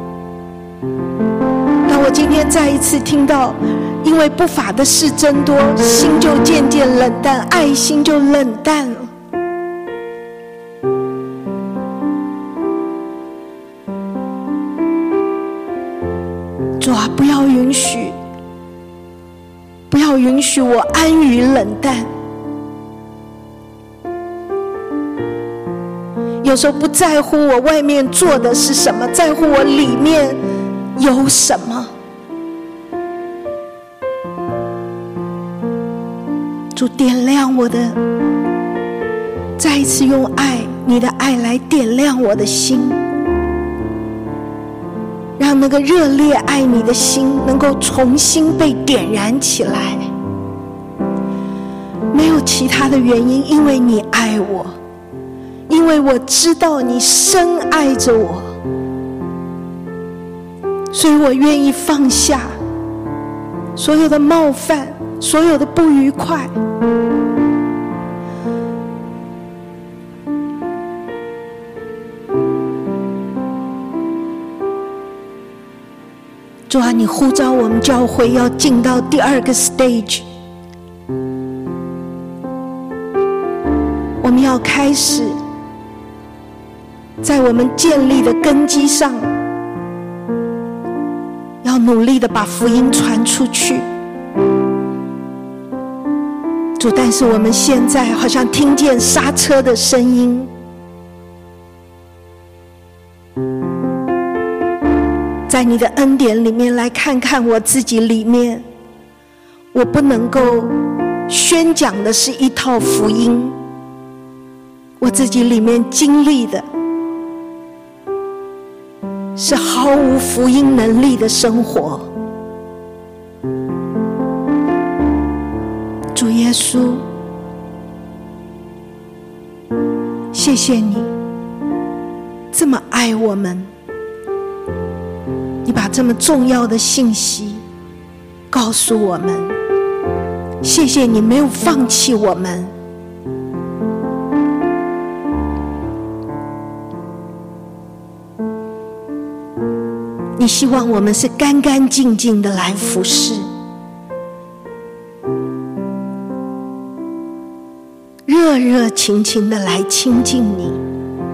当我今天再一次听到因为不法的事增多，心就渐渐冷淡，爱心就冷淡了。主啊，不要允许不要允许我安于冷淡。有时候不在乎我外面做的是什么，在乎我里面有什么。主，点亮我的，再一次用爱，你的爱来点亮我的心，让那个热烈爱你的心能够重新被点燃起来。没有其他的原因，因为你爱我，因为我知道你深爱着我，所以我愿意放下所有的冒犯，所有的不愉快。主啊，你呼召我们教会要进到第二个 stage， 我们要开始在我们建立的根基上，要努力的把福音传出去。主，但是我们现在好像听见刹车的声音，在你的恩典里面来看看我自己里面，我不能够宣讲的是一套福音，我自己里面经历的是毫无福音能力的生活。主耶稣，谢谢你这么爱我们，你把这么重要的信息告诉我们，谢谢你没有放弃我们。你希望我们是干干净净的来服侍，热热情情的来亲近你。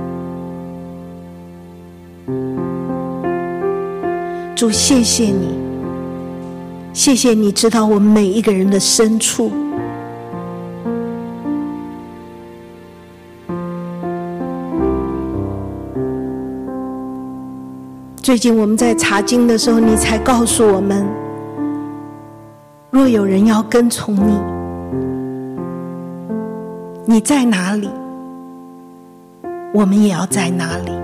主，谢谢你谢谢你知道我们每一个人的深处。最近我们在查经的时候，你才告诉我们，若有人要跟从你，你在哪里，我们也要在哪里。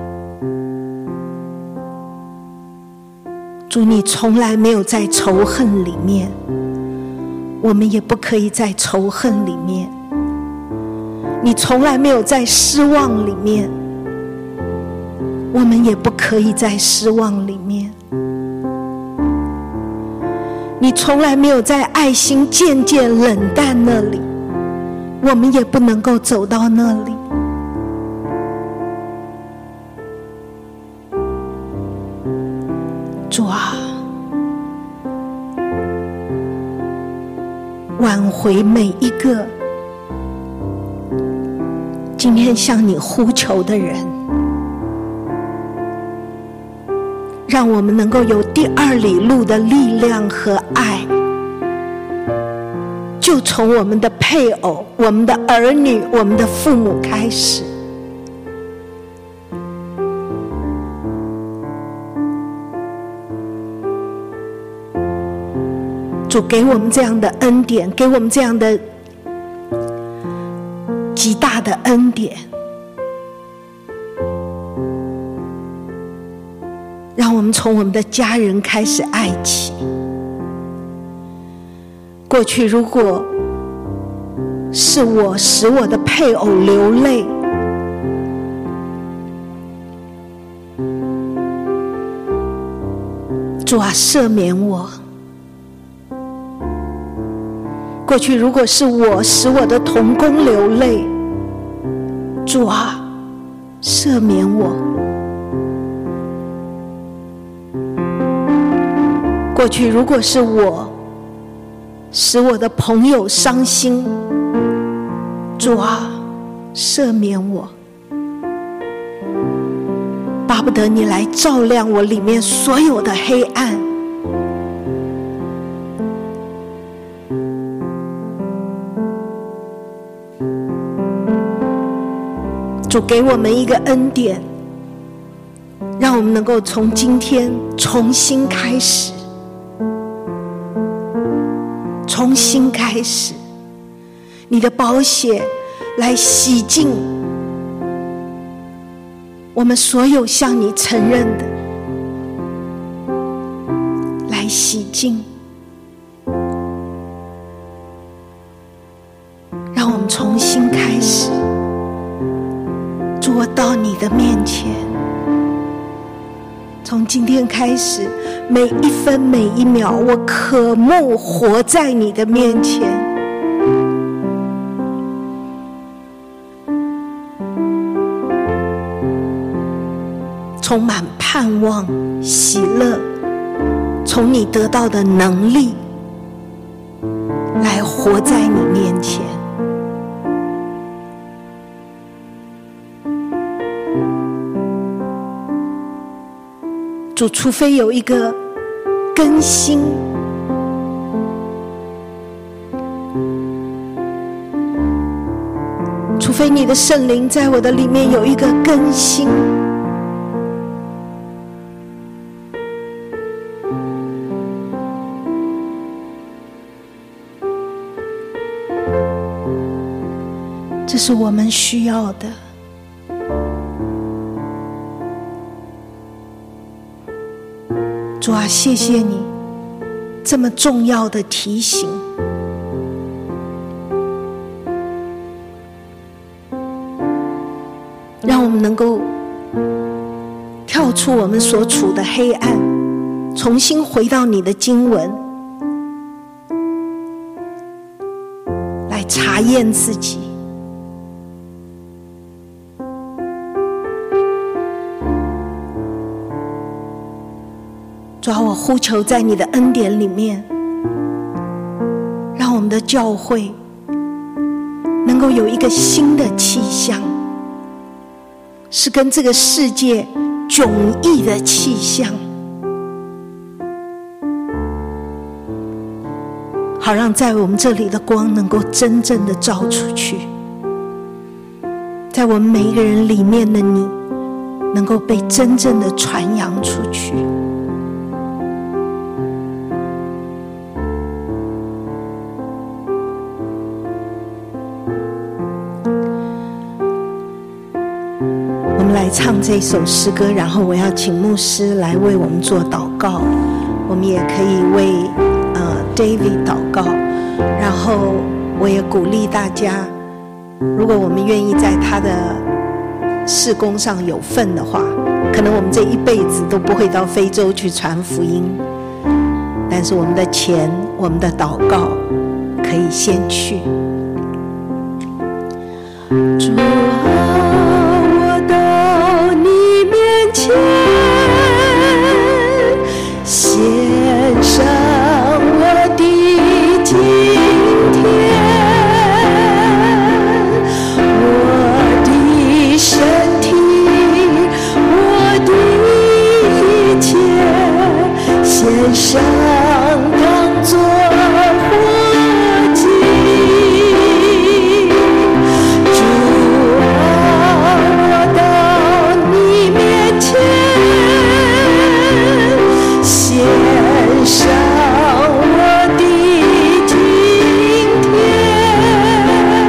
主，你从来没有在仇恨里面，我们也不可以在仇恨里面。你从来没有在失望里面，我们也不可以在失望里面。你从来没有在爱心渐渐冷淡那里，我们也不能够走到那里。主啊，挽回每一个今天向你呼求的人，让我们能够有第二里路的力量和爱，就从我们的配偶、我们的儿女、我们的父母开始。主给我们这样的恩典，给我们这样的极大的恩典，让我们从我们的家人开始爱起。过去如果是我使我的配偶流泪，主啊，赦免我。过去如果是我使我的同工流泪，主啊，赦免我。过去如果是我使我的朋友伤心，主啊，赦免我。巴不得你来照亮我里面所有的黑暗。主给我们一个恩典，让我们能够从今天重新开始，重新开始。你的宝血来洗净我们所有向你承认的，来洗净，让我们重新开始。主，我到你的面前，从今天开始，每一分每一秒，我渴慕活在你的面前。充满盼望、喜乐，从你得到的能力，来活在你面前。主，除非有一个更新，除非你的圣灵在我的里面有一个更新，这是我们需要的。主啊，谢谢你这么重要的提醒，让我们能够跳出我们所处的黑暗，重新回到你的经文，来查验自己。主啊，我呼求在你的恩典里面，让我们的教会能够有一个新的气象，是跟这个世界迥异的气象。 好让在我们这里的光能够真正的照出去，在我们每一个人里面的你能够被真正的传扬出去。我们来唱这首诗歌，然后我要请牧师来为我们做祷告。我们也可以为呃 David 祷告，然后我也鼓励大家，如果我们愿意在他的事工上有份的话，可能我们这一辈子都不会到非洲去传福音，但是我们的钱，我们的祷告可以先去。主啊，我到你面前献上我的今天，我的身体，我的一切献上当作活祭。主啊，我到你面前献上我的今天，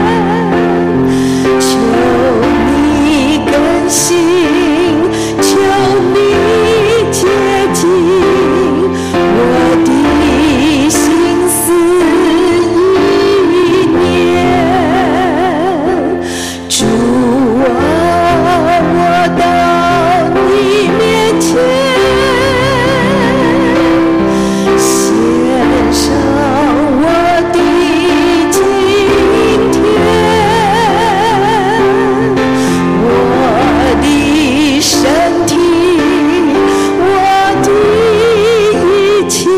求你更新，求你洁净我的心思意念。主啊，我到你面前献上我的今天，我的身体，我的一切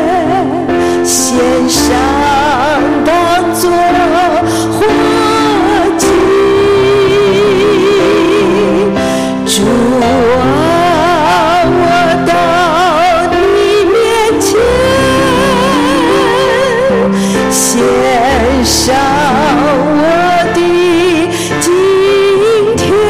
献上当作活祭。主啊，我到你面前献上我的今天，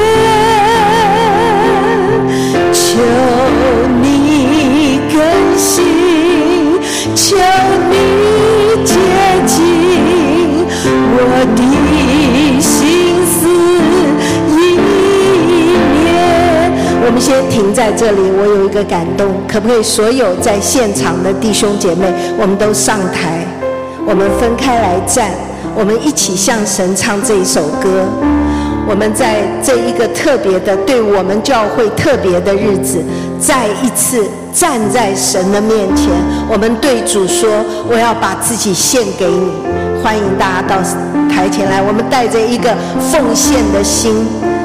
求你更新，求你洁净我的心思意念。我们先停在这里，我有一个感动，可不可以所有在现场的弟兄姐妹，我们都上台，我们分开来站，我们一起向神唱这一首歌。我们在这一个特别的，对我们教会特别的日子，再一次站在神的面前，我们对主说，我要把自己献给你。欢迎大家到台前来，我们带着一个奉献的心，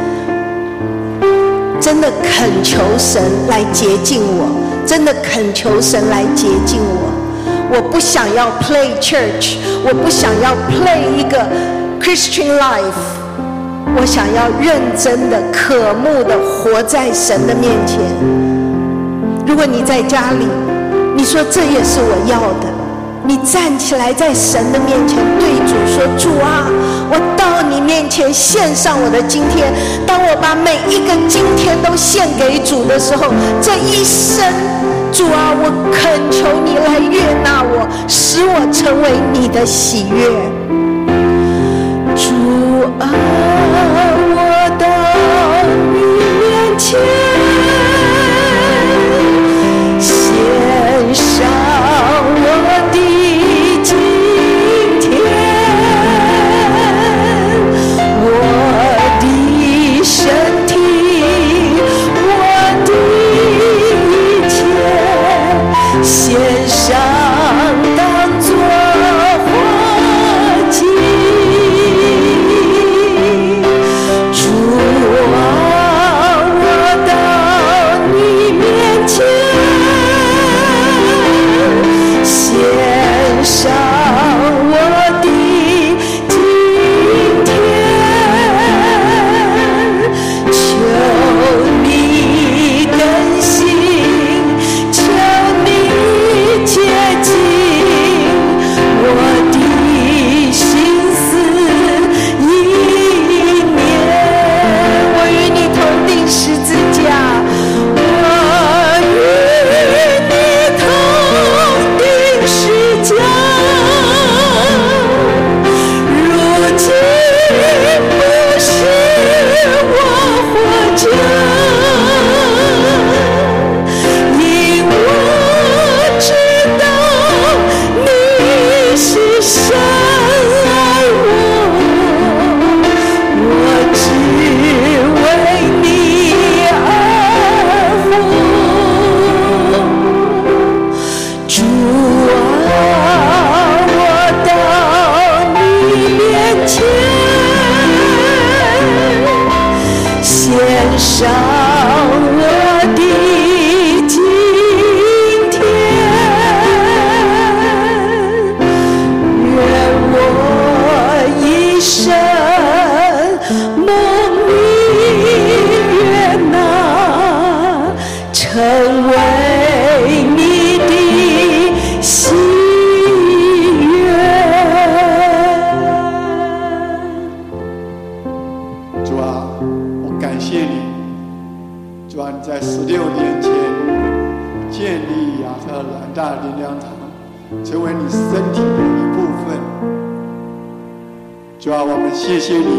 真的恳求神来洁净我，真的恳求神来洁净我。我不想要 play church， 我不想要 play 一个 Christian life， 我想要认真的、渴慕的活在神的面前。如果你在家里，你说这也是我要的，你站起来在神的面前对主说，主啊，我到你面前献上我的今天。当我把每一个今天都献给主的时候，这一生，主啊，我恳求你来悦纳我，使我成为你的喜悦。主啊，我到你面前献上我的今天，我的身体，我的一切献上当作活祭。 前献上我的今天，愿我一生梦里愿那成为你的心愿。 主啊，我感谢你，主啊，你在十六年前建立亚特兰大灵粮堂，成为你身体的一部分。主啊，我们谢谢你，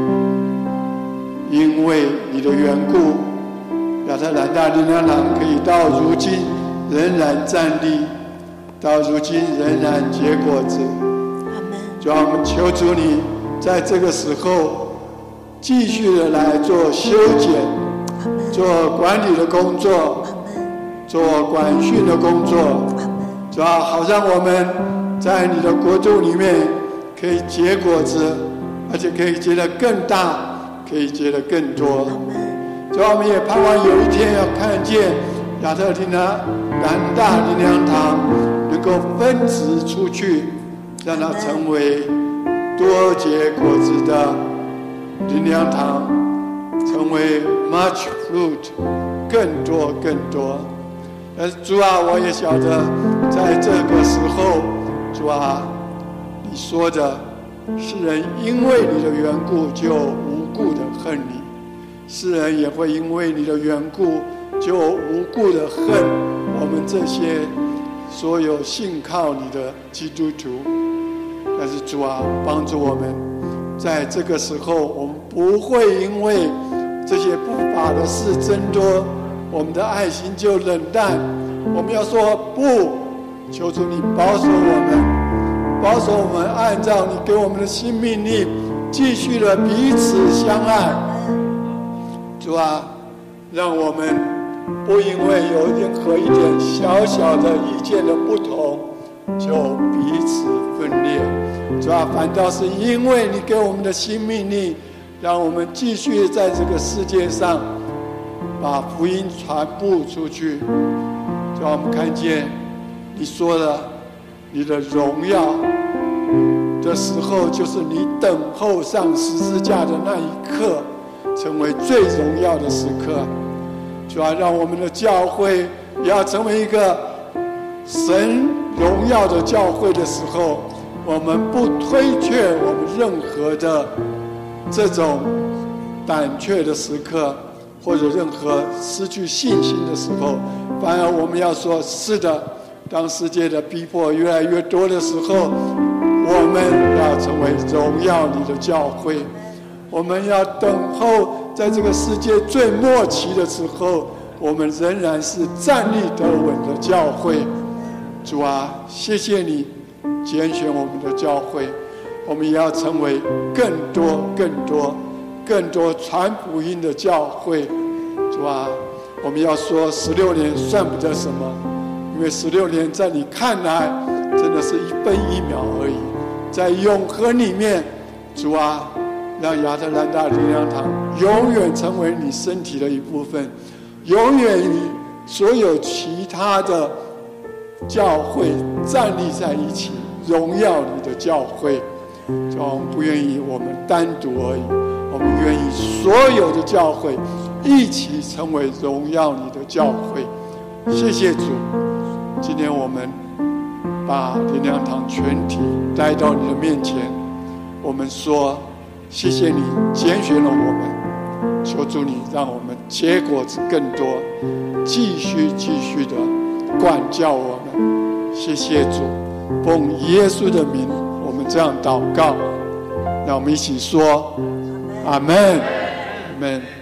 因为你的缘故，亚特兰大灵粮堂可以到如今仍然站立，到如今仍然结果子。主啊，我们求主你在这个时候继续的来做修剪，做管理的工作，做管训的工作。主啊，好让我们在你的国度里面可以结果子，而且可以结得更大，可以结得更多。主啊，我们也盼望有一天要看见亚特兰大灵粮堂能够分支出去，让它成为多结果子的灵粮堂，成为 much fruit， 更多更多。但是主啊，我也晓得在这个时候，主啊，你说的世人因为你的缘故就无故的恨你，世人也会因为你的缘故就无故的恨我们这些所有信靠你的基督徒。但是主啊，帮助我们在这个时候，我们不会因为这些不法的事增多，我们的爱心就冷淡。我们要说不，求主你保守我们，保守我们按照你给我们的新命令，继续的彼此相爱。主啊，让我们不因为有任何一点小小的意见的不同就彼此分裂。主啊，反倒是因为你给我们的新命令，让我们继续在这个世界上把福音传播出去。主啊，我们看见你说了你的荣耀的时候，就是你等候上十字架的那一刻，成为最荣耀的时刻。主啊，让我们的教会也要成为一个神荣耀的教会的时候，我们不推却我们任何的这种胆怯的时刻，或者任何失去信心的时候，反而我们要说是的，当世界的逼迫越来越多的时候，我们要成为荣耀你的教会。我们要等候在这个世界最末期的时候，我们仍然是站立得稳的教会。主啊，谢谢你拣选我们的教会，我们也要成为更多更多更多传福音的教会。主啊，我们要说十六年算不得什么，因为十六年在你看来真的是一分一秒而已。在永恒里面，主啊，让亚特兰大灵粮堂永远成为你身体的一部分，永远与所有其他的教会站立在一起，荣耀你的教会。主啊，我们不愿意我们单独而已，我们愿意所有的教会一起成为荣耀你的教会。谢谢主，今天我们把灵粮堂全体带到你的面前，我们说谢谢你拣选了我们，求主你让我们结果子更多，继续继续的管教我们。谢谢主，奉耶稣的名我们这样祷告，让我们一起说阿们，阿们。